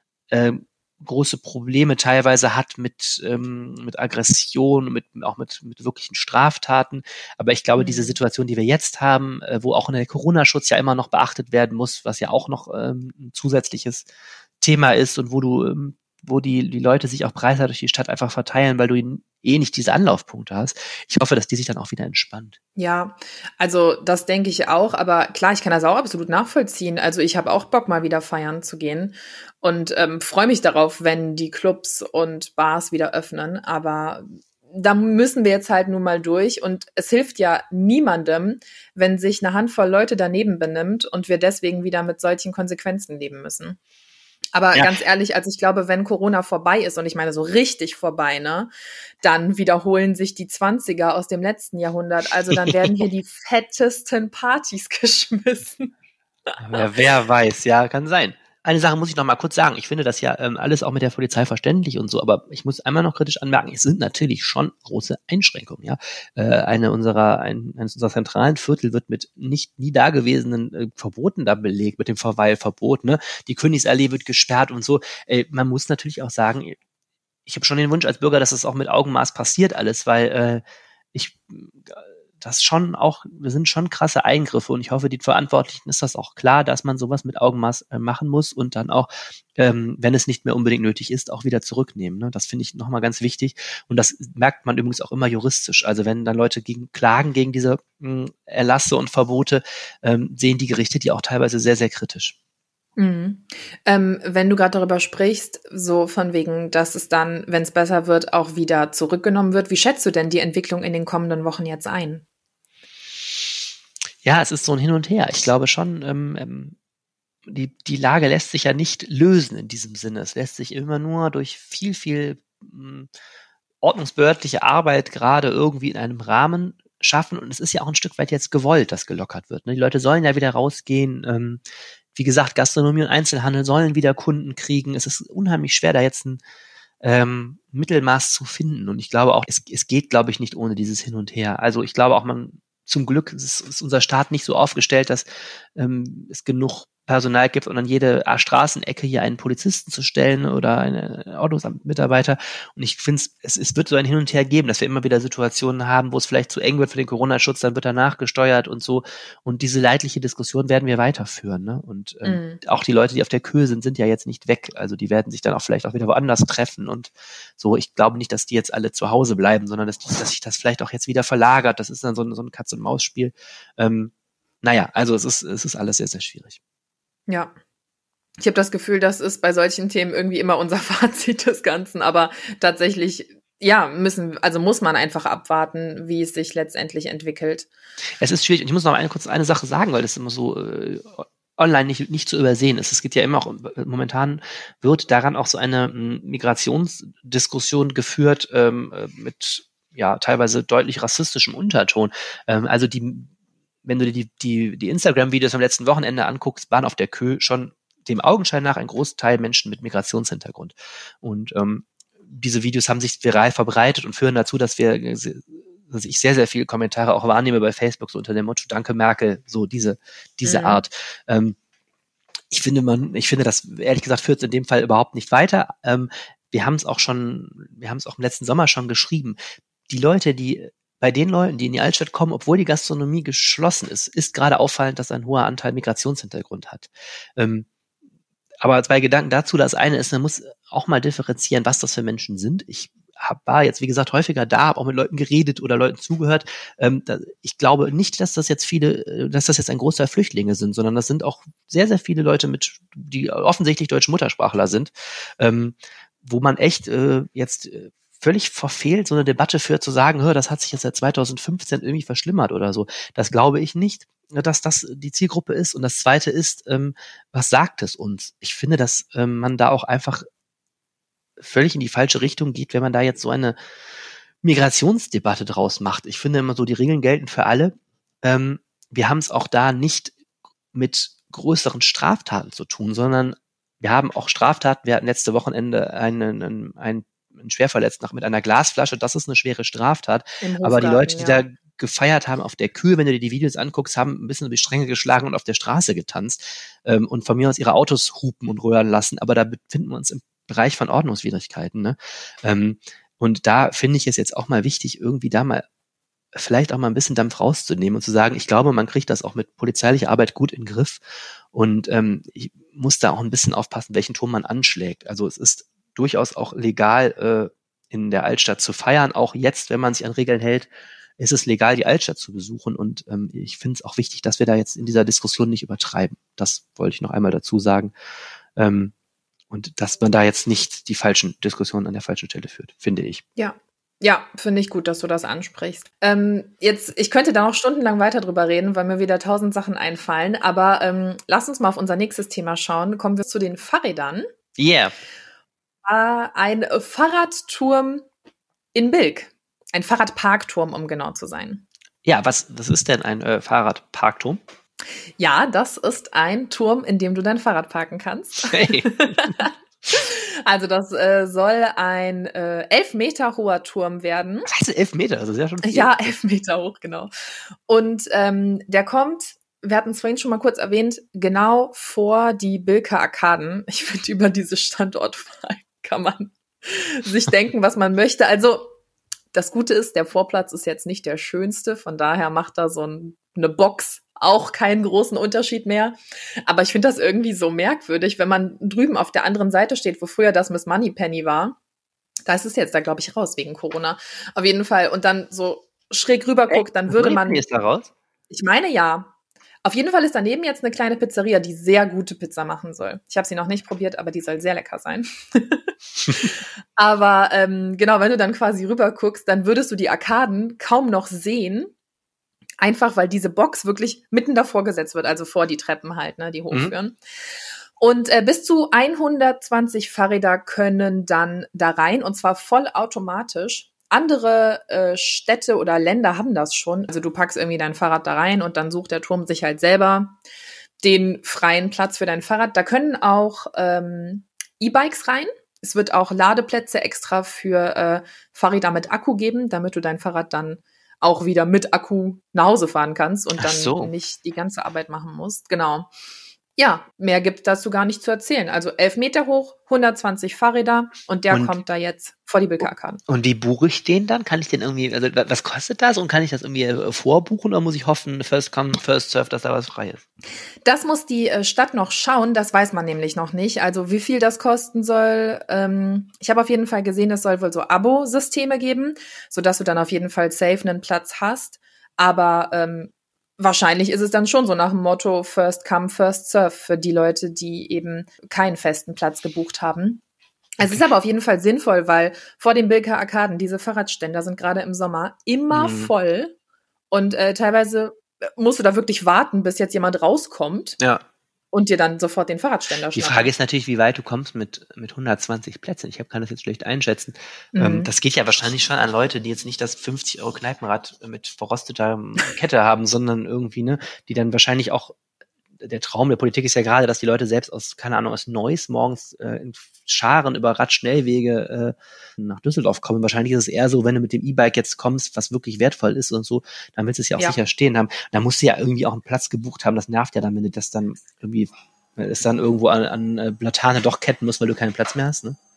große Probleme teilweise hat mit Aggression, auch mit wirklichen Straftaten. Aber ich glaube, diese Situation, die wir jetzt haben, wo auch der Corona-Schutz ja immer noch beachtet werden muss, was ja auch noch ein zusätzliches Thema ist und wo die Leute sich auch preiswert durch die Stadt einfach verteilen, weil du nicht diese Anlaufpunkte hast. Ich hoffe, dass die sich dann auch wieder entspannt. Ja, also das denke ich auch, aber klar, ich kann das auch absolut nachvollziehen. Also ich habe auch Bock, mal wieder feiern zu gehen und freue mich darauf, wenn die Clubs und Bars wieder öffnen, aber da müssen wir jetzt halt nun mal durch und es hilft ja niemandem, wenn sich eine Handvoll Leute daneben benimmt und wir deswegen wieder mit solchen Konsequenzen leben müssen. Aber ganz ehrlich, also ich glaube, wenn Corona vorbei ist, und ich meine so richtig vorbei, ne, dann wiederholen sich die 20er aus dem letzten Jahrhundert. Also dann werden hier die fettesten Partys geschmissen. Wer weiß, ja, kann sein. Eine Sache muss ich noch mal kurz sagen. Ich finde das ja alles auch mit der Polizei verständlich und so, aber ich muss einmal noch kritisch anmerken, es sind natürlich schon große Einschränkungen. Ja, eines unserer zentralen Viertel wird mit nie dagewesenen Verboten da belegt, mit dem Verweilverbot. Ne, die Königsallee wird gesperrt und so. Man muss natürlich auch sagen, ich habe schon den Wunsch als Bürger, dass es auch mit Augenmaß passiert alles, weil wir sind schon krasse Eingriffe und ich hoffe, die Verantwortlichen ist das auch klar, dass man sowas mit Augenmaß machen muss und dann auch, wenn es nicht mehr unbedingt nötig ist, auch wieder zurücknehmen. Ne? Das finde ich nochmal ganz wichtig und das merkt man übrigens auch immer juristisch. Also wenn dann Leute klagen gegen diese Erlasse und Verbote, sehen die Gerichte die auch teilweise sehr, sehr kritisch. Mhm. Wenn du gerade darüber sprichst, so von wegen, dass es dann, wenn es besser wird, auch wieder zurückgenommen wird, wie schätzt du denn die Entwicklung in den kommenden Wochen jetzt ein? Ja, es ist so ein Hin und Her. Ich glaube schon, die Lage lässt sich ja nicht lösen in diesem Sinne. Es lässt sich immer nur durch viel ordnungsbehördliche Arbeit gerade irgendwie in einem Rahmen schaffen. Und es ist ja auch ein Stück weit jetzt gewollt, dass gelockert wird. Ne? Die Leute sollen ja wieder rausgehen. Wie gesagt, Gastronomie und Einzelhandel sollen wieder Kunden kriegen. Es ist unheimlich schwer, da jetzt ein Mittelmaß zu finden. Und ich glaube auch, es geht, glaube ich, nicht ohne dieses Hin und Her. Also ich glaube auch, zum Glück ist unser Staat nicht so aufgestellt, dass es genug Personal gibt und an jede Straßenecke hier einen Polizisten zu stellen oder einen Ordnungsamtmitarbeiter. Und ich finde, es wird so ein Hin und Her geben, dass wir immer wieder Situationen haben, wo es vielleicht zu eng wird für den Corona-Schutz, dann wird er nachgesteuert und so. Und diese leidliche Diskussion werden wir weiterführen. Ne? Und auch die Leute, die auf der Kö sind ja jetzt nicht weg. Also die werden sich dann auch vielleicht auch wieder woanders treffen. Und so, ich glaube nicht, dass die jetzt alle zu Hause bleiben, sondern dass sich das vielleicht auch jetzt wieder verlagert. Das ist dann so ein Katz-und-Maus-Spiel. Also es ist alles sehr, sehr schwierig. Ja, ich habe das Gefühl, das ist bei solchen Themen irgendwie immer unser Fazit des Ganzen, aber tatsächlich, ja, muss man einfach abwarten, wie es sich letztendlich entwickelt. Es ist schwierig und ich muss noch kurz eine Sache sagen, weil das immer so online nicht zu übersehen ist. Es geht ja immer auch, momentan wird daran auch so eine Migrationsdiskussion geführt mit teilweise deutlich rassistischem Unterton. Wenn du dir die Instagram-Videos am letzten Wochenende anguckst, waren auf der Kö schon dem Augenschein nach ein Großteil Menschen mit Migrationshintergrund. Und diese Videos haben sich viral verbreitet und führen dazu, dass ich sehr, sehr viele Kommentare auch wahrnehme bei Facebook, so unter dem Motto, danke Merkel, so diese Art. Ich finde, das ehrlich gesagt führt es in dem Fall überhaupt nicht weiter. Wir haben es auch im letzten Sommer schon geschrieben. Die Leute, die bei den Leuten, die in die Altstadt kommen, obwohl die Gastronomie geschlossen ist gerade auffallend, dass ein hoher Anteil Migrationshintergrund hat. Aber 2 Gedanken dazu. Das eine ist, man muss auch mal differenzieren, was das für Menschen sind. Ich war jetzt, wie gesagt, häufiger da, habe auch mit Leuten geredet oder Leuten zugehört. Ich glaube nicht, dass das jetzt ein Großteil Flüchtlinge sind, sondern das sind auch sehr, sehr viele Leute die offensichtlich deutsche Muttersprachler sind, wo man echt jetzt völlig verfehlt so eine Debatte führt, zu sagen, das hat sich jetzt seit 2015 irgendwie verschlimmert oder so. Das glaube ich nicht, dass das die Zielgruppe ist. Und das Zweite ist, was sagt es uns? Ich finde, dass man da auch einfach völlig in die falsche Richtung geht, wenn man da jetzt so eine Migrationsdebatte draus macht. Ich finde immer so, die Regeln gelten für alle. Wir haben es auch da nicht mit größeren Straftaten zu tun, sondern wir haben auch Straftaten. Wir hatten letzte Wochenende einen Schwerverletzten mit einer Glasflasche. Das ist eine schwere Straftat. Aber die Leute, die da gefeiert haben auf der Kühe, wenn du dir die Videos anguckst, haben ein bisschen über die Stränge geschlagen und auf der Straße getanzt und von mir aus ihre Autos hupen und röhren lassen. Aber da befinden wir uns im Bereich von Ordnungswidrigkeiten. Ne? Und da finde ich es jetzt auch mal wichtig, irgendwie da mal vielleicht auch mal ein bisschen Dampf rauszunehmen und zu sagen, ich glaube, man kriegt das auch mit polizeilicher Arbeit gut in den Griff. Und ich muss da auch ein bisschen aufpassen, welchen Ton man anschlägt. Also es ist durchaus auch legal, in der Altstadt zu feiern. Auch jetzt, wenn man sich an Regeln hält, ist es legal, die Altstadt zu besuchen. Und ich finde es auch wichtig, dass wir da jetzt in dieser Diskussion nicht übertreiben. Das wollte ich noch einmal dazu sagen. Und dass man da jetzt nicht die falschen Diskussionen an der falschen Stelle führt, finde ich. Ja, finde ich gut, dass du das ansprichst. Ich könnte da noch stundenlang weiter drüber reden, weil mir wieder 1000 Sachen einfallen. Aber lass uns mal auf unser nächstes Thema schauen. Kommen wir zu den Fahrrädern. Yeah. Ein Fahrradturm in Bilk. Ein Fahrradparkturm, um genau zu sein. Ja, was ist denn ein Fahrradparkturm? Ja, das ist ein Turm, in dem du dein Fahrrad parken kannst. Hey. Also das soll ein 11 Meter hoher Turm werden. Was heißt 11 Meter? Also sehr schon viel. Ja, 11 Meter hoch, genau. Und der kommt, wir hatten es vorhin schon mal kurz erwähnt, genau vor die Bilker Arkaden. Ich finde, über diese Standortwahl kann man sich denken, was man möchte. Also das Gute ist, der Vorplatz ist jetzt nicht der schönste, von daher macht da so eine Box auch keinen großen Unterschied mehr. Aber ich finde das irgendwie so merkwürdig, wenn man drüben auf der anderen Seite steht, wo früher das Miss Moneypenny war. Da ist es jetzt da, glaube ich, raus wegen Corona. Auf jeden Fall. Und dann so schräg rüber guckt, dann würde man... Ist da raus? Ich meine, ja. Auf jeden Fall ist daneben jetzt eine kleine Pizzeria, die sehr gute Pizza machen soll. Ich habe sie noch nicht probiert, aber die soll sehr lecker sein. Aber genau, wenn du dann quasi rüber guckst, dann würdest du die Arkaden kaum noch sehen. Einfach, weil diese Box wirklich mitten davor gesetzt wird, also vor die Treppen halt, ne, die hochführen. Und bis zu 120 Fahrräder können dann da rein, und zwar vollautomatisch. Andere Städte oder Länder haben das schon. Also du packst irgendwie dein Fahrrad da rein und dann sucht der Turm sich halt selber den freien Platz für dein Fahrrad. Da können auch E-Bikes rein. Es wird auch Ladeplätze extra für Fahrräder mit Akku geben, damit du dein Fahrrad dann auch wieder mit Akku nach Hause fahren kannst und dann nicht die ganze Arbeit machen musst. Genau. Ja, mehr gibt dazu gar nicht zu erzählen. Also 11 Meter hoch, 120 Fahrräder und der kommt da jetzt vor die Bilker Arkaden. Und wie buche ich den dann? Kann ich den irgendwie, also was kostet das und kann ich das irgendwie vorbuchen oder muss ich hoffen, first come, first serve, dass da was frei ist? Das muss die Stadt noch schauen, das weiß man nämlich noch nicht. Also wie viel das kosten soll. Ich habe auf jeden Fall gesehen, es soll wohl so Abo-Systeme geben, sodass du dann auf jeden Fall safe einen Platz hast. Aber wahrscheinlich ist es dann schon so nach dem Motto First come, first serve für die Leute, die eben keinen festen Platz gebucht haben. Es ist aber auf jeden Fall sinnvoll, weil vor den Bilker Arkaden, diese Fahrradständer sind gerade im Sommer immer voll und teilweise musst du da wirklich warten, bis jetzt jemand rauskommt. Ja. Und dir dann sofort den Fahrradständer schnappen. Die Frage ist natürlich, wie weit du kommst mit 120 Plätzen. Ich kann das jetzt schlecht einschätzen. Das geht ja wahrscheinlich schon an Leute, die jetzt nicht das 50 € Kneipenrad mit verrosteter Kette haben, sondern irgendwie, ne, die dann wahrscheinlich auch, der Traum der Politik ist ja gerade, dass die Leute selbst aus Neuss morgens in Scharen über Radschnellwege nach Düsseldorf kommen. Wahrscheinlich ist es eher so, wenn du mit dem E-Bike jetzt kommst, was wirklich wertvoll ist und so, dann willst du es ja auch sicher stehen haben. Da musst du ja irgendwie auch einen Platz gebucht haben. Das nervt ja dann, wenn du das dann irgendwie, ist dann irgendwo an Platane doch ketten musst, weil du keinen Platz mehr hast, ne?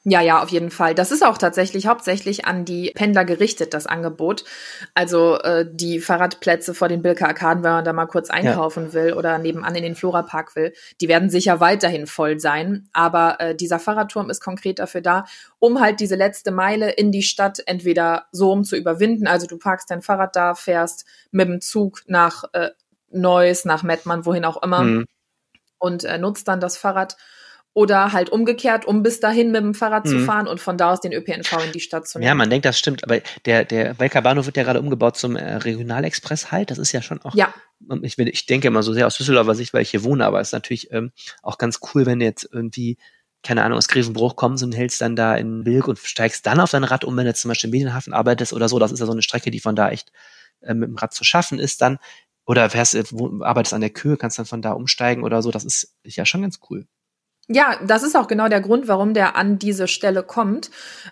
Ja, auf jeden Fall. Das ist auch tatsächlich hauptsächlich an die Pendler gerichtet, das Angebot. Also die Fahrradplätze vor den Bilka-Arkaden, wenn man da mal kurz einkaufen will oder nebenan in den Florapark will, die werden sicher weiterhin voll sein. Aber dieser Fahrradturm ist konkret dafür da, um halt diese letzte Meile in die Stadt entweder so rum zu überwinden. Also du parkst dein Fahrrad da, fährst mit dem Zug nach Neuss, nach Mettmann, wohin auch immer und nutzt dann das Fahrrad. Oder halt umgekehrt, um bis dahin mit dem Fahrrad zu fahren und von da aus den ÖPNV in die Stadt zu nehmen. Ja, man denkt, das stimmt, aber der Belker Bahnhof wird ja gerade umgebaut zum Regionalexpress halt. Das ist ja schon auch, ich denke immer so sehr aus Düsseldorfer Sicht, weil ich hier wohne, aber es ist natürlich auch ganz cool, wenn du jetzt irgendwie, keine Ahnung, aus Grevenbruch kommst und hältst dann da in Bilk und steigst dann auf dein Rad um, wenn du zum Beispiel im Medienhafen arbeitest oder so. Das ist ja so eine Strecke, die von da echt mit dem Rad zu schaffen ist dann. Oder arbeitest an der Köhe, kannst dann von da umsteigen oder so. Das ist ja schon ganz cool. Ja, das ist auch genau der Grund, warum der an diese Stelle kommt.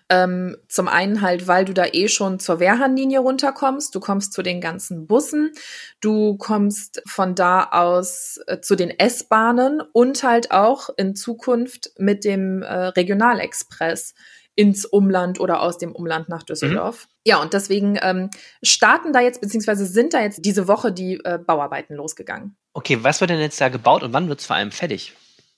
Zum einen halt, weil du da schon zur Wehrhahnlinie runterkommst. Du kommst zu den ganzen Bussen. Du kommst von da aus zu den S-Bahnen und halt auch in Zukunft mit dem Regionalexpress ins Umland oder aus dem Umland nach Düsseldorf. Ja, und deswegen starten da jetzt, beziehungsweise sind da jetzt diese Woche die Bauarbeiten losgegangen. Okay, was wird denn jetzt da gebaut und wann wird es vor allem fertig?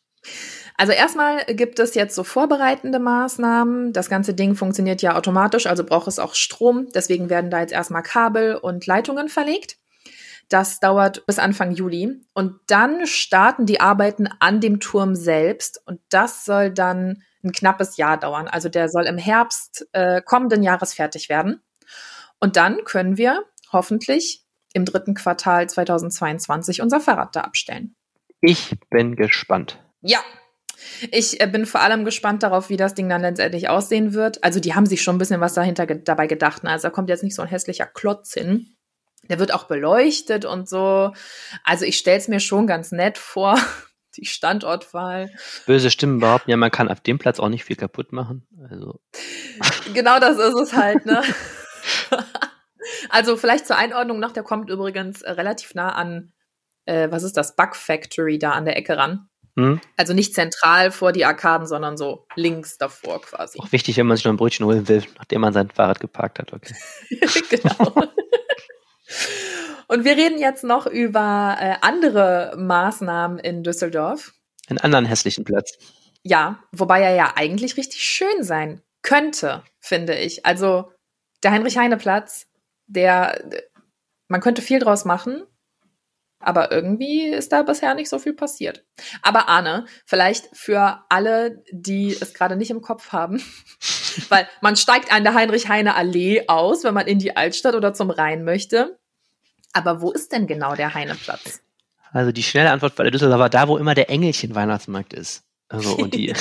Also erstmal gibt es jetzt so vorbereitende Maßnahmen. Das ganze Ding funktioniert ja automatisch, also braucht es auch Strom. Deswegen werden da jetzt erstmal Kabel und Leitungen verlegt. Das dauert bis Anfang Juli. Und dann starten die Arbeiten an dem Turm selbst. Und das soll dann ein knappes Jahr dauern. Also der soll im Herbst kommenden Jahres fertig werden. Und dann können wir hoffentlich im 3. Quartal 2022 unser Fahrrad da abstellen. Ich bin gespannt. Ja. Ich bin vor allem gespannt darauf, wie das Ding dann letztendlich aussehen wird. Also die haben sich schon ein bisschen was dabei gedacht. Ne? Also da kommt jetzt nicht so ein hässlicher Klotz hin. Der wird auch beleuchtet und so. Also ich stelle es mir schon ganz nett vor, die Standortwahl. Böse Stimmen behaupten ja, man kann auf dem Platz auch nicht viel kaputt machen. Also. Genau das ist es halt, ne? Also vielleicht zur Einordnung noch, der kommt übrigens relativ nah an, was ist das, Bug Factory da an der Ecke ran. Also nicht zentral vor die Arkaden, sondern so links davor quasi. Auch wichtig, wenn man sich noch ein Brötchen holen will, nachdem man sein Fahrrad geparkt hat. Okay. Genau. Und wir reden jetzt noch über andere Maßnahmen in Düsseldorf. Einen anderen hässlichen Platz. Ja, wobei er ja eigentlich richtig schön sein könnte, finde ich. Also der Heinrich-Heine-Platz, man könnte viel draus machen. Aber irgendwie ist da bisher nicht so viel passiert. Aber Arne, vielleicht für alle, die es gerade nicht im Kopf haben, weil man steigt an der Heinrich-Heine-Allee aus, wenn man in die Altstadt oder zum Rhein möchte. Aber wo ist denn genau der Heineplatz? Also die schnelle Antwort bei der Düsseldorfer war da, wo immer der Engelchen-Weihnachtsmarkt ist. Also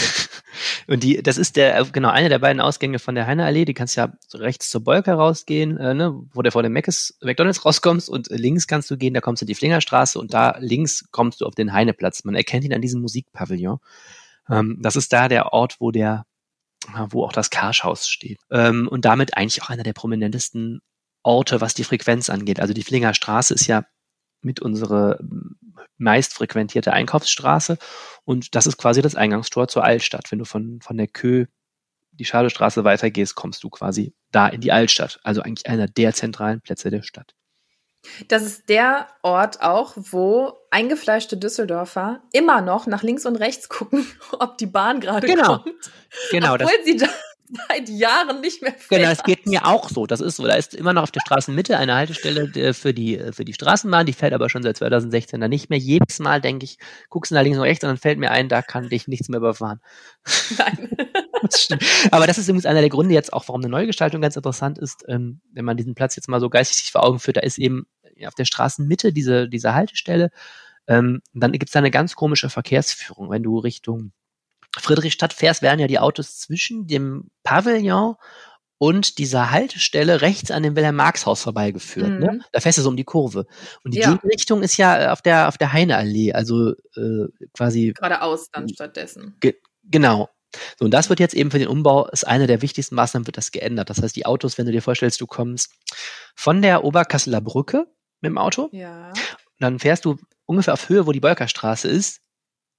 das ist eine der beiden Ausgänge von der Heineallee. Die kannst ja so rechts zur Bolka rausgehen, wo du vor dem McDonald's rauskommst und links kannst du gehen, da kommst du in die Flingerstraße und da links kommst du auf den Heineplatz. Man erkennt ihn an diesem Musikpavillon. Das ist da der Ort, wo auch das Karschhaus steht. Und damit eigentlich auch einer der prominentesten Orte, was die Frequenz angeht. Also die Flingerstraße ist ja mit unsere meist frequentierte Einkaufsstraße und das ist quasi das Eingangstor zur Altstadt. Wenn du von der Köh die Schadestraße weitergehst, kommst du quasi da in die Altstadt. Also eigentlich einer der zentralen Plätze der Stadt. Das ist der Ort auch, wo eingefleischte Düsseldorfer immer noch nach links und rechts gucken, ob die Bahn gerade kommt. Genau. Obwohl sie da seit Jahren nicht mehr fährt. Genau, das geht mir auch so. Das ist so. Da ist immer noch auf der Straßenmitte eine Haltestelle für die Straßenbahn. Die fährt aber schon seit 2016 da nicht mehr. Jedes Mal denke ich, guckst du nach links und rechts und dann fällt mir ein, da kann dich nichts mehr überfahren. Nein. Das stimmt. Aber das ist übrigens einer der Gründe jetzt auch, warum eine Neugestaltung ganz interessant ist, wenn man diesen Platz jetzt mal so geistig sich vor Augen führt. Da ist eben auf der Straßenmitte diese Haltestelle. Dann gibt es da eine ganz komische Verkehrsführung. Wenn du Richtung Friedrichstadt fährst, werden ja die Autos zwischen dem Pavillon und dieser Haltestelle rechts an dem Wilhelm-Marx-Haus vorbeigeführt. Mhm. Ne? Da fährst du so um die Kurve. Und die Gegenrichtung ist ja auf der Heineallee, also quasi geradeaus dann stattdessen. Genau. So, und das wird jetzt eben für den Umbau, ist eine der wichtigsten Maßnahmen, wird das geändert. Das heißt, die Autos, wenn du dir vorstellst, du kommst von der Oberkasseler Brücke mit dem Auto, ja. dann fährst du ungefähr auf Höhe, wo die Bolkerstraße ist,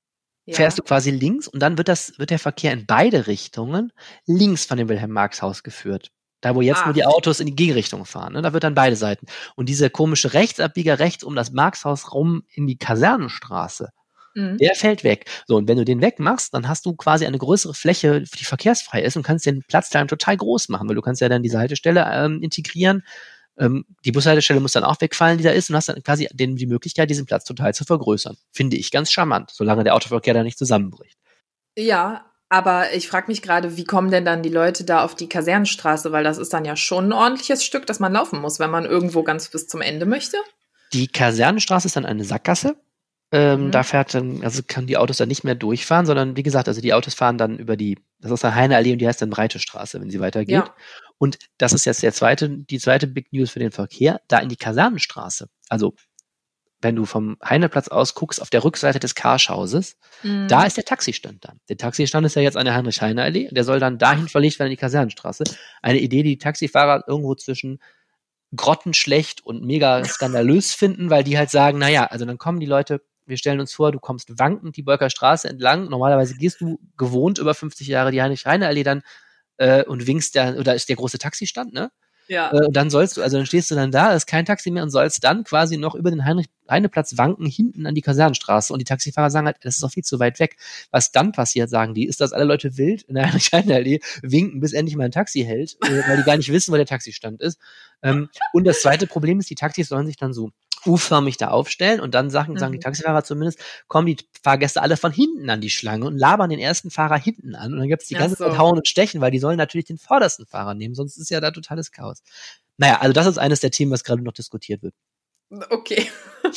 fährst du quasi links und dann wird der Verkehr in beide Richtungen links von dem Wilhelm-Marx-Haus geführt. Da, wo jetzt nur die Autos in die Gegenrichtung fahren. Ne? Da wird dann beide Seiten. Und dieser komische Rechtsabbieger rechts um das Marx-Haus rum in die Kasernenstraße, der fällt weg. So, und wenn du den wegmachst, dann hast du quasi eine größere Fläche, die verkehrsfrei ist und kannst den Platzteil total groß machen, weil du kannst ja dann diese Haltestelle integrieren. Die Bushaltestelle muss dann auch wegfallen, die da ist, und hast dann quasi die Möglichkeit, diesen Platz total zu vergrößern. Finde ich ganz charmant, solange der Autoverkehr da nicht zusammenbricht. Ja, aber ich frage mich gerade, wie kommen denn dann die Leute da auf die Kasernenstraße? Weil das ist dann ja schon ein ordentliches Stück, das man laufen muss, wenn man irgendwo ganz bis zum Ende möchte. Die Kasernenstraße ist dann eine Sackgasse. Da können die Autos dann nicht mehr durchfahren, sondern wie gesagt, also die Autos fahren dann das ist eine Heineallee und die heißt dann Breite Straße, wenn sie weitergeht. Ja. Und das ist jetzt die zweite Big News für den Verkehr, da in die Kasernenstraße. Also wenn du vom Heineplatz aus guckst, auf der Rückseite des Karschhauses, da ist der Taxistand dann. Der Taxistand ist ja jetzt an der Heinrich-Heine-Allee und der soll dann dahin verlegt werden in die Kasernenstraße. Eine Idee, die Taxifahrer irgendwo zwischen grottenschlecht und mega skandalös finden, weil die halt sagen, naja, also dann kommen die Leute, wir stellen uns vor, du kommst wankend die Bolker Straße entlang, normalerweise gehst du gewohnt über 50 Jahre die Heinrich-Heine-Allee dann und winkst oder ist der große Taxistand, ne? Ja. Und dann dann stehst du dann da, ist kein Taxi mehr und sollst dann quasi noch über den Heineplatz wanken, hinten an die Kasernenstraße, und die Taxifahrer sagen halt, das ist doch viel zu weit weg. Was dann passiert, sagen die, ist, dass alle Leute wild in der Heinrich-Heine-Allee winken, bis endlich mal ein Taxi hält, weil die gar nicht wissen, wo der Taxistand ist. Und das zweite Problem ist, die Taxis sollen sich dann so U-förmig da aufstellen und dann sagen die Taxifahrer zumindest, kommen die Fahrgäste alle von hinten an die Schlange und labern den ersten Fahrer hinten an, und dann gibt's die ganze Zeit Hauen und Stechen, weil die sollen natürlich den vordersten Fahrer nehmen, sonst ist ja da totales Chaos. Naja, also das ist eines der Themen, was gerade noch diskutiert wird. Okay.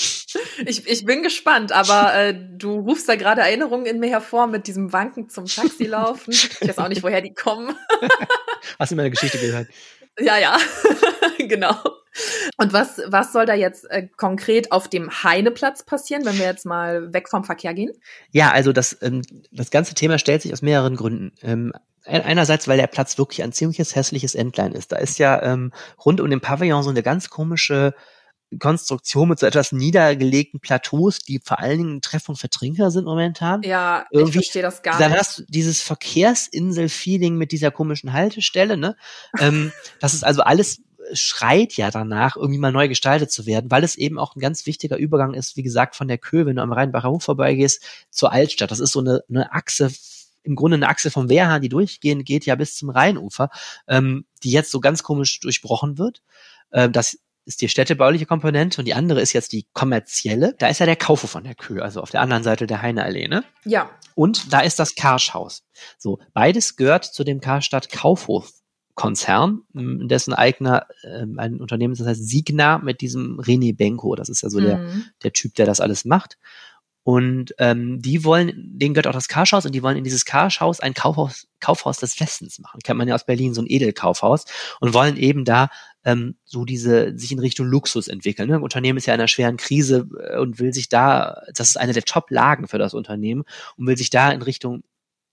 Ich bin gespannt, aber du rufst da gerade Erinnerungen in mir hervor mit diesem Wanken zum Taxi laufen. Ich weiß auch nicht, woher die kommen. Hast du meine Geschichte gehört? Ja, genau. Und was soll da jetzt konkret auf dem Heineplatz passieren, wenn wir jetzt mal weg vom Verkehr gehen? Ja, also das ganze Thema stellt sich aus mehreren Gründen. Einerseits, weil der Platz wirklich ein ziemliches hässliches Entlein ist. Da ist ja rund um den Pavillon so eine ganz komische Konstruktion mit so etwas niedergelegten Plateaus, die vor allen Dingen Treffung für Trinker sind momentan. Ja, ich verstehe das gar nicht. Dann hast du dieses Verkehrsinsel-Feeling mit dieser komischen Haltestelle, ne? Das ist also alles, schreit ja danach, irgendwie mal neu gestaltet zu werden, weil es eben auch ein ganz wichtiger Übergang ist, wie gesagt, von der Köh, wenn du am Rheinbacher Hof vorbeigehst, zur Altstadt. Das ist so eine Achse, im Grunde eine Achse vom Wehrhahn, die durchgehend geht ja bis zum Rheinufer, die jetzt so ganz komisch durchbrochen wird. Das ist die städtebauliche Komponente und die andere ist jetzt die kommerzielle. Da ist ja der Kaufhof von der Köh, also auf der anderen Seite der Heineallee, ne? Ja. Und da ist das Karschhaus. So, beides gehört zu dem Karstadt Kaufhof-Konzern, dessen Eigner ein Unternehmen ist, das heißt Signa, mit diesem René Benko. Das ist ja so der Typ, der das alles macht. Und denen gehört auch das Karschhaus, und die wollen in dieses Karschhaus ein Kaufhaus des Westens machen. Kennt man ja aus Berlin, so ein Edelkaufhaus, und wollen eben da sich in Richtung Luxus entwickeln. Ne? Das Unternehmen ist ja in einer schweren Krise und will sich da, das ist eine der Top-Lagen für das Unternehmen, und will sich da in Richtung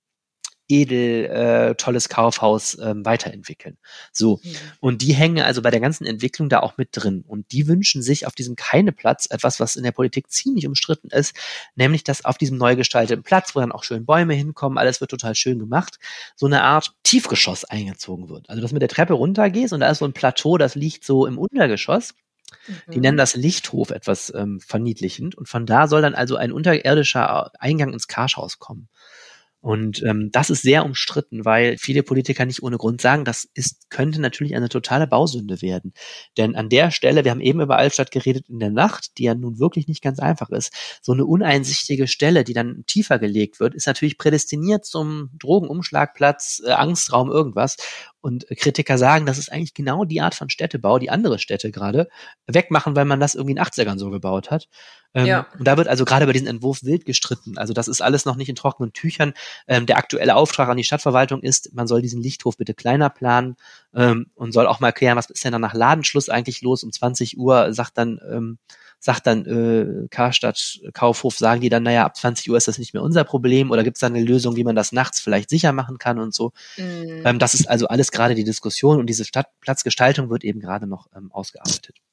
tolles Kaufhaus weiterentwickeln. So. Und die hängen also bei der ganzen Entwicklung da auch mit drin. Und die wünschen sich auf diesem Keineplatz etwas, was in der Politik ziemlich umstritten ist, nämlich, dass auf diesem neu gestalteten Platz, wo dann auch schön Bäume hinkommen, alles wird total schön gemacht, so eine Art Tiefgeschoss eingezogen wird. Also, dass du mit der Treppe runtergehst und da ist so ein Plateau, das liegt so im Untergeschoss. Die nennen das Lichthof, etwas verniedlichend. Und von da soll dann also ein unterirdischer Eingang ins Karschhaus kommen. Und das ist sehr umstritten, weil viele Politiker nicht ohne Grund sagen, könnte natürlich eine totale Bausünde werden. Denn an der Stelle, wir haben eben über Altstadt geredet in der Nacht, die ja nun wirklich nicht ganz einfach ist, so eine uneinsichtige Stelle, die dann tiefer gelegt wird, ist natürlich prädestiniert zum Drogenumschlagplatz, Angstraum, irgendwas. Und Kritiker sagen, das ist eigentlich genau die Art von Städtebau, die andere Städte gerade wegmachen, weil man das irgendwie in den 80ern so gebaut hat. Und da wird also gerade bei diesem Entwurf wild gestritten. Also das ist alles noch nicht in trockenen Tüchern. Der aktuelle Auftrag an die Stadtverwaltung ist, man soll diesen Lichthof bitte kleiner planen und soll auch mal klären, was ist denn dann nach Ladenschluss eigentlich los? Um 20 Uhr sagt dann Karstadt Kaufhof, sagen die dann, naja, ab 20 Uhr ist das nicht mehr unser Problem, oder gibt es da eine Lösung, wie man das nachts vielleicht sicher machen kann und so. Das ist also alles gerade die Diskussion, und diese Stadtplatzgestaltung wird eben gerade noch ausgearbeitet.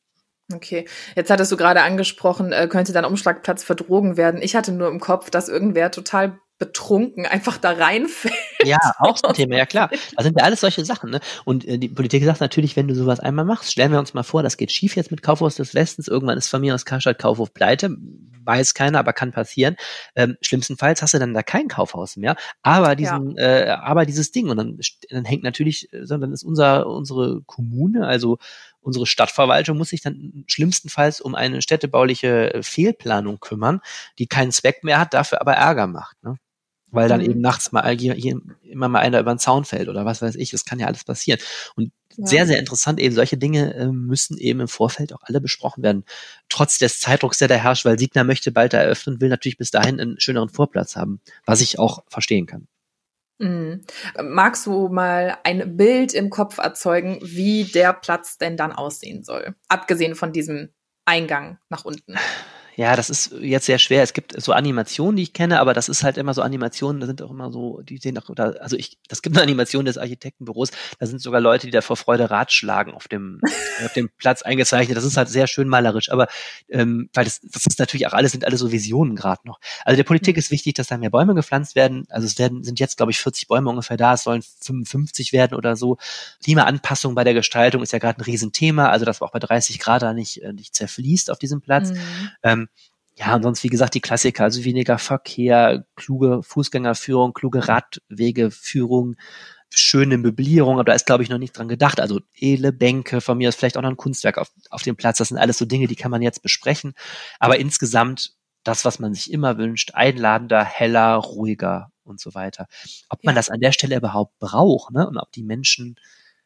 Okay, jetzt hattest du gerade angesprochen, könnte dann Umschlagplatz für Drogen werden. Ich hatte nur im Kopf, dass irgendwer total betrunken einfach da reinfällt. Ja, auch so ein Thema, ja klar. Das sind ja alles solche Sachen, ne? Und die Politik sagt natürlich, wenn du sowas einmal machst, stellen wir uns mal vor, das geht schief jetzt mit Kaufhaus des Westens, irgendwann ist von mir aus Karstadt Kaufhof pleite, weiß keiner, aber kann passieren. Schlimmstenfalls hast du dann da kein Kaufhaus mehr, aber aber dieses Ding und dann hängt natürlich, dann ist unsere Kommune, also unsere Stadtverwaltung muss sich dann schlimmstenfalls um eine städtebauliche Fehlplanung kümmern, die keinen Zweck mehr hat, dafür aber Ärger macht, ne? Weil dann eben nachts mal immer mal einer über den Zaun fällt oder was weiß ich. Das kann ja alles passieren. Und sehr, sehr interessant, eben solche Dinge müssen eben im Vorfeld auch alle besprochen werden. Trotz des Zeitdrucks, der da herrscht, weil Signa möchte bald eröffnen, will natürlich bis dahin einen schöneren Vorplatz haben, was ich auch verstehen kann. Mhm. Magst du mal ein Bild im Kopf erzeugen, wie der Platz denn dann aussehen soll? Abgesehen von diesem Eingang nach unten. Ja, das ist jetzt sehr schwer. Es gibt so Animationen, die ich kenne, aber das ist halt immer so Animationen, da sind auch immer so, die sehen auch, das gibt eine Animation des Architektenbüros, da sind sogar Leute, die da vor Freude Ratschlagen auf dem Platz eingezeichnet. Das ist halt sehr schön malerisch, aber weil das ist natürlich auch sind alles so Visionen gerade noch. Also der Politik ist wichtig, dass da mehr Bäume gepflanzt werden. Also sind jetzt, glaube ich, 40 Bäume ungefähr da, es sollen 55 werden oder so. Klimaanpassung bei der Gestaltung ist ja gerade ein Riesenthema, also dass wir auch bei 30 Grad da nicht zerfließt auf diesem Platz. Ja, und sonst, wie gesagt, die Klassiker, also weniger Verkehr, kluge Fußgängerführung, kluge Radwegeführung, schöne Möblierung, aber da ist, glaube ich, noch nicht dran gedacht. Also edle Bänke, von mir ist vielleicht auch noch ein Kunstwerk auf dem Platz. Das sind alles so Dinge, die kann man jetzt besprechen. Aber insgesamt das, was man sich immer wünscht, einladender, heller, ruhiger und so weiter. Ob man das an der Stelle überhaupt braucht, ne? Und ob die Menschen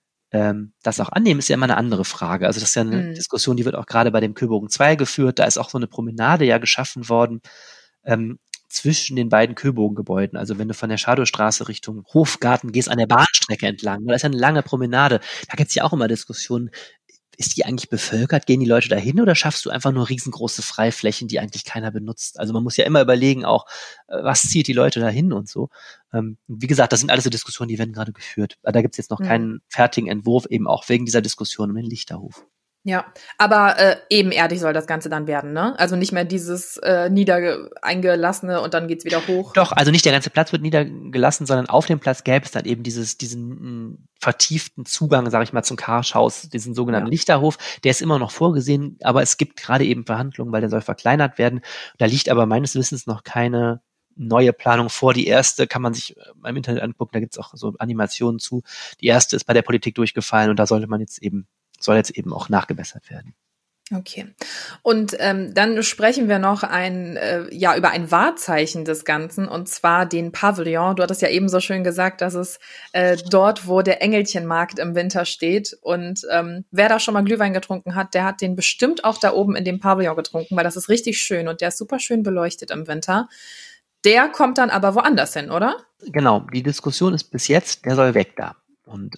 das auch annehmen, ist ja immer eine andere Frage. Also das ist ja eine Diskussion, die wird auch gerade bei dem Köbogen 2 geführt. Da ist auch so eine Promenade ja geschaffen worden zwischen den beiden Köbogengebäuden. Also wenn du von der Schadowstraße Richtung Hofgarten gehst, an der Bahnstrecke entlang, da ist ja eine lange Promenade. Da gibt es ja auch immer Diskussionen, ist die eigentlich bevölkert? Gehen die Leute dahin oder schaffst du einfach nur riesengroße Freiflächen, die eigentlich keiner benutzt? Also man muss ja immer überlegen auch, was zieht die Leute dahin und so. Wie gesagt, das sind alles so Diskussionen, die werden gerade geführt. Da gibt es jetzt noch keinen fertigen Entwurf, eben auch wegen dieser Diskussion um den Lichterhof. Ja, aber ebenerdig soll das Ganze dann werden, ne? Also nicht mehr dieses eingelassene und dann geht's wieder hoch. Doch, also nicht der ganze Platz wird niedergelassen, sondern auf dem Platz gäbe es dann eben diesen vertieften Zugang, sage ich mal, zum Karschhaus, diesen sogenannten Lichterhof. Der ist immer noch vorgesehen, aber es gibt gerade eben Verhandlungen, weil der soll verkleinert werden. Da liegt aber meines Wissens noch keine neue Planung vor. Die erste kann man sich im Internet angucken, da gibt's auch so Animationen zu. Die erste ist bei der Politik durchgefallen und da soll jetzt eben auch nachgebessert werden. Okay. Und dann sprechen wir noch über ein Wahrzeichen des Ganzen, und zwar den Pavillon. Du hattest ja eben so schön gesagt, dass es dort, wo der Engelchenmarkt im Winter steht. Und wer da schon mal Glühwein getrunken hat, der hat den bestimmt auch da oben in dem Pavillon getrunken, weil das ist richtig schön und der ist super schön beleuchtet im Winter. Der kommt dann aber woanders hin, oder? Genau. Die Diskussion ist bis jetzt, der soll weg da. Und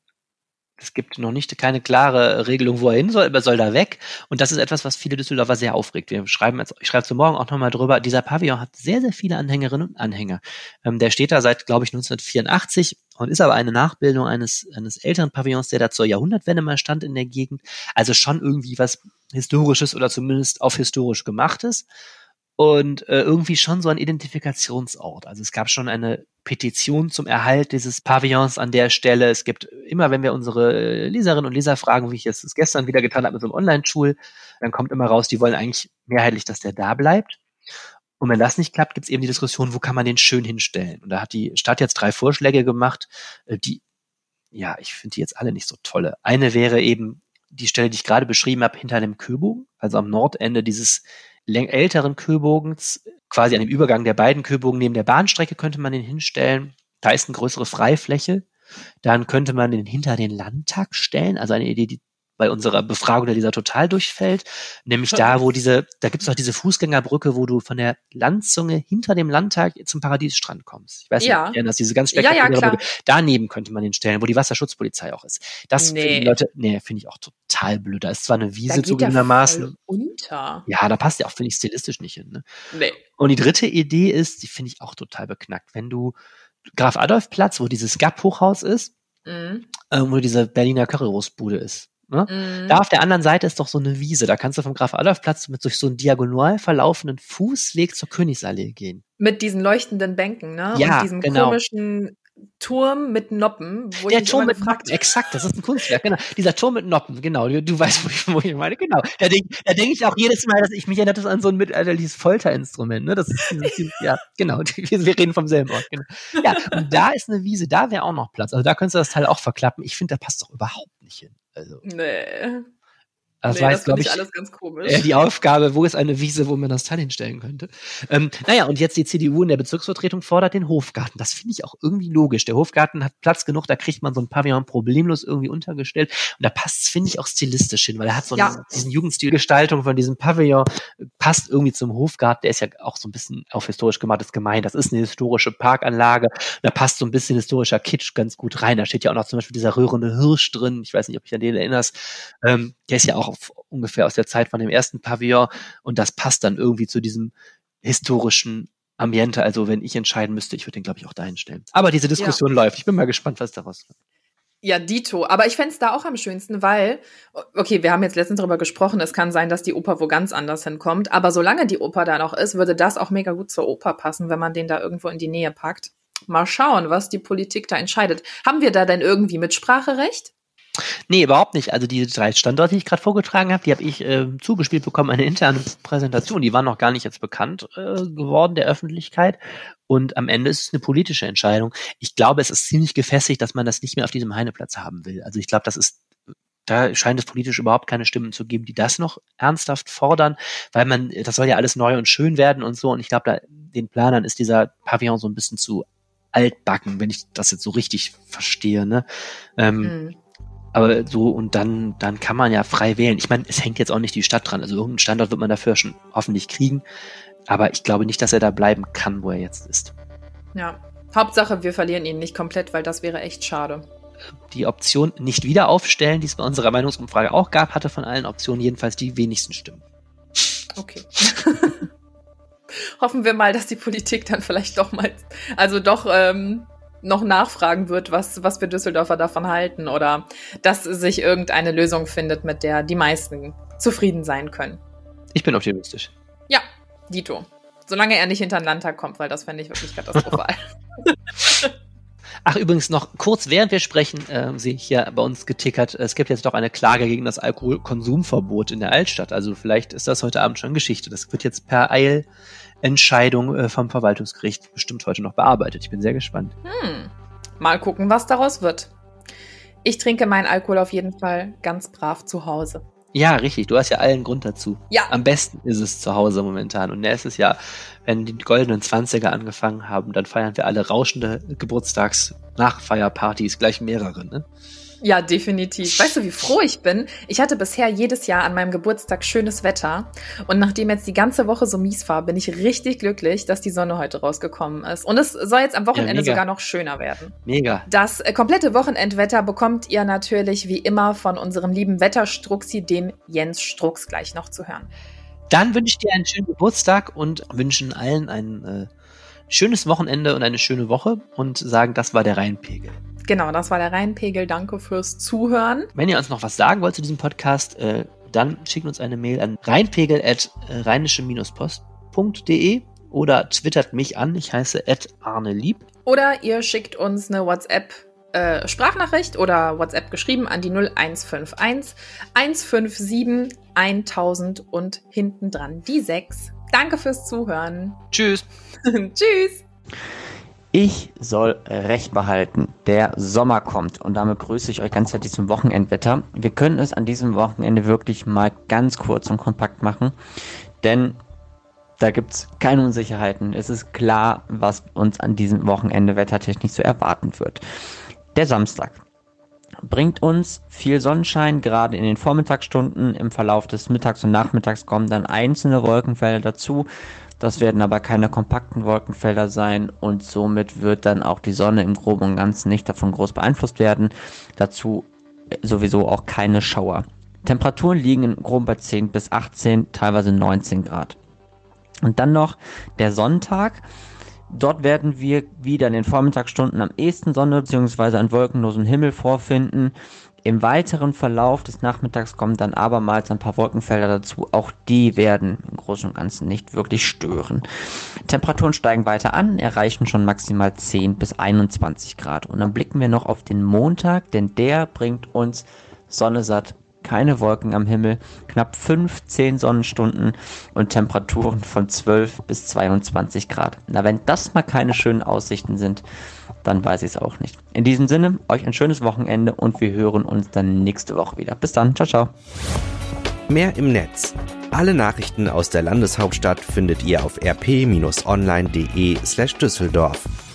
es gibt noch keine klare Regelung, wo er hin soll, aber er soll da weg. Und das ist etwas, was viele Düsseldorfer sehr aufregt. Ich schreibe zu morgen auch nochmal drüber. Dieser Pavillon hat sehr, sehr viele Anhängerinnen und Anhänger. Der steht da seit, glaube ich, 1984 und ist aber eine Nachbildung eines älteren Pavillons, der da zur Jahrhundertwende mal stand in der Gegend. Also schon irgendwie was Historisches oder zumindest auf historisch gemachtes. Und irgendwie schon so ein Identifikationsort. Also es gab schon eine Petition zum Erhalt dieses Pavillons an der Stelle. Es gibt immer, wenn wir unsere Leserinnen und Leser fragen, wie ich es gestern wieder getan habe mit so einem Online-Schul, dann kommt immer raus, die wollen eigentlich mehrheitlich, dass der da bleibt. Und wenn das nicht klappt, gibt es eben die Diskussion, wo kann man den schön hinstellen? Und da hat die Stadt jetzt 3 Vorschläge gemacht, ich finde die jetzt alle nicht so tolle. Eine wäre eben die Stelle, die ich gerade beschrieben habe, hinter dem Köbogen, also am Nordende dieses älteren Köbogens, quasi an dem Übergang der beiden Köbogen neben der Bahnstrecke könnte man den hinstellen. Da ist eine größere Freifläche. Dann könnte man den hinter den Landtag stellen, also eine Idee, die bei unserer Befragung der Leser total durchfällt, nämlich da gibt es noch diese Fußgängerbrücke, wo du von der Landzunge hinter dem Landtag zum Paradiesstrand kommst. Ich weiß nicht, dass diese ganz spektakuläre Brücke. Daneben könnte man den stellen, wo die Wasserschutzpolizei auch ist. Das finden die Leute, finde ich auch total blöd. Da ist zwar eine Wiese zugegebenermaßen. Unter. Ja, da passt ja auch, finde ich, stilistisch nicht hin. Ne? Nee. Und die dritte Idee ist, die finde ich auch total beknackt, wenn du Graf-Adolf-Platz, wo dieses GAP-Hochhaus ist, wo diese Berliner Currywurstbude ist. Ne? Da auf der anderen Seite ist doch so eine Wiese. Da kannst du vom Graf-Adolf-Platz mit durch so einen diagonal verlaufenden Fußweg zur Königsallee gehen. Mit diesen leuchtenden Bänken, ne? Ja, und diesem genau. komischen Turm mit Noppen, wo Der ich mich Turm immer mit Noppen, exakt, das ist ein Kunstwerk, genau. Dieser Turm mit Noppen, genau, du weißt, wo ich meine, genau. Da denk ich auch jedes Mal, dass ich mich erinnert das an so ein mittelalterliches Folterinstrument, ne? Das ist ja, genau, wir reden vom selben Ort, genau. Ja, und da ist eine Wiese, da wäre auch noch Platz. Also da könntest du das Teil auch verklappen. Ich finde, da passt doch überhaupt nicht hin. Also. Nee. Das war jetzt, glaube ich, alles ganz komisch. Die Aufgabe, wo ist eine Wiese, wo man das Teil hinstellen könnte. Naja, und jetzt die CDU in der Bezirksvertretung fordert den Hofgarten. Das finde ich auch irgendwie logisch. Der Hofgarten hat Platz genug, da kriegt man so ein Pavillon problemlos irgendwie untergestellt. Und da passt es, finde ich, auch stilistisch hin, weil er hat so diesen Jugendstilgestaltung von diesem Pavillon, passt irgendwie zum Hofgarten. Der ist ja auch so ein bisschen auf historisch gemachtes gemeint. Das ist eine historische Parkanlage. Da passt so ein bisschen historischer Kitsch ganz gut rein. Da steht ja auch noch zum Beispiel dieser rührende Hirsch drin. Ich weiß nicht, ob ich an den erinnerst. Der ist ja auch ungefähr aus der Zeit von dem ersten Pavillon und das passt dann irgendwie zu diesem historischen Ambiente. Also wenn ich entscheiden müsste, ich würde den, glaube ich, auch dahin stellen. Aber diese Diskussion läuft. Ich bin mal gespannt, was daraus wird. Ja, dito. Aber ich fände es da auch am schönsten, weil, okay, wir haben jetzt letztens darüber gesprochen, es kann sein, dass die Oper wo ganz anders hinkommt, aber solange die Oper da noch ist, würde das auch mega gut zur Oper passen, wenn man den da irgendwo in die Nähe packt. Mal schauen, was die Politik da entscheidet. Haben wir da denn irgendwie Mitspracherecht? Nee, überhaupt nicht. Also die 3 Standorte, die ich gerade vorgetragen habe, die habe ich zugespielt bekommen, eine interne Präsentation. Die waren noch gar nicht jetzt bekannt geworden der Öffentlichkeit. Und am Ende ist es eine politische Entscheidung. Ich glaube, es ist ziemlich gefestigt, dass man das nicht mehr auf diesem Heineplatz haben will. Also ich glaube, da scheint es politisch überhaupt keine Stimmen zu geben, die das noch ernsthaft fordern, weil das soll ja alles neu und schön werden und so. Und ich glaube, den Planern ist dieser Pavillon so ein bisschen zu altbacken, wenn ich das jetzt so richtig verstehe, ne? Aber so, und dann kann man ja frei wählen. Ich meine, es hängt jetzt auch nicht die Stadt dran. Also irgendeinen Standort wird man dafür schon hoffentlich kriegen. Aber ich glaube nicht, dass er da bleiben kann, wo er jetzt ist. Ja, Hauptsache, wir verlieren ihn nicht komplett, weil das wäre echt schade. Die Option nicht wieder aufstellen, die es bei unserer Meinungsumfrage auch gab, hatte von allen Optionen jedenfalls die wenigsten Stimmen. Okay. Hoffen wir mal, dass die Politik dann vielleicht doch mal, noch nachfragen wird, was wir Düsseldorfer davon halten oder dass sich irgendeine Lösung findet, mit der die meisten zufrieden sein können. Ich bin optimistisch. Ja, dito. Solange er nicht hinter den Landtag kommt, weil das fände ich wirklich katastrophal. Ach, übrigens noch kurz, während wir sprechen, sehe ich hier bei uns getickert, es gibt jetzt doch eine Klage gegen das Alkoholkonsumverbot in der Altstadt. Also vielleicht ist das heute Abend schon Geschichte. Das wird jetzt per Eilentscheidung vom Verwaltungsgericht bestimmt heute noch bearbeitet. Ich bin sehr gespannt. Mal gucken, was daraus wird. Ich trinke meinen Alkohol auf jeden Fall ganz brav zu Hause. Ja, richtig. Du hast ja allen Grund dazu. Ja. Am besten ist es zu Hause momentan. Und nächstes Jahr, wenn die goldenen 20er angefangen haben, dann feiern wir alle rauschende Geburtstags-Nachfeierpartys, gleich mehrere, ne? Ja, definitiv. Weißt du, wie froh ich bin? Ich hatte bisher jedes Jahr an meinem Geburtstag schönes Wetter. Und nachdem jetzt die ganze Woche so mies war, bin ich richtig glücklich, dass die Sonne heute rausgekommen ist. Und es soll jetzt am Wochenende sogar noch schöner werden. Mega. Das komplette Wochenendwetter bekommt ihr natürlich wie immer von unserem lieben Wetterstruxi, dem Jens Strux, gleich noch zu hören. Dann wünsche ich dir einen schönen Geburtstag und wünschen allen ein schönes Wochenende und eine schöne Woche und sagen, das war der Rheinpegel. Genau, das war der Rheinpegel. Danke fürs Zuhören. Wenn ihr uns noch was sagen wollt zu diesem Podcast, dann schickt uns eine Mail an rheinpegel@rheinische-post.de oder twittert mich an. Ich heiße @arnelieb. Oder ihr schickt uns eine WhatsApp-Sprachnachricht oder WhatsApp geschrieben an die 0151 157 1000 und hinten dran die 6. Danke fürs Zuhören. Tschüss. Tschüss. Ich soll Recht behalten. Der Sommer kommt und damit grüße ich euch ganz herzlich zum Wochenendwetter. Wir können es an diesem Wochenende wirklich mal ganz kurz und kompakt machen, denn da gibt es keine Unsicherheiten. Es ist klar, was uns an diesem Wochenende wettertechnisch so erwarten wird. Der Samstag bringt uns viel Sonnenschein, gerade in den Vormittagsstunden. Im Verlauf des Mittags und Nachmittags kommen dann einzelne Wolkenfelder dazu. Das werden aber keine kompakten Wolkenfelder sein und somit wird dann auch die Sonne im Groben und Ganzen nicht davon groß beeinflusst werden. Dazu sowieso auch keine Schauer. Temperaturen liegen im Groben bei 10 bis 18, teilweise 19 Grad. Und dann noch der Sonntag. Dort werden wir wieder in den Vormittagsstunden am ehesten Sonne bzw. einen wolkenlosen Himmel vorfinden. Im weiteren Verlauf des Nachmittags kommen dann abermals ein paar Wolkenfelder dazu. Auch die werden im Großen und Ganzen nicht wirklich stören. Temperaturen steigen weiter an, erreichen schon maximal 10 bis 21 Grad. Und dann blicken wir noch auf den Montag, denn der bringt uns Sonne satt. Keine Wolken am Himmel, knapp 15 Sonnenstunden und Temperaturen von 12 bis 22 Grad. Na, wenn das mal keine schönen Aussichten sind, dann weiß ich es auch nicht. In diesem Sinne, euch ein schönes Wochenende und wir hören uns dann nächste Woche wieder. Bis dann, ciao, ciao. Mehr im Netz. Alle Nachrichten aus der Landeshauptstadt findet ihr auf rp-online.de/Düsseldorf.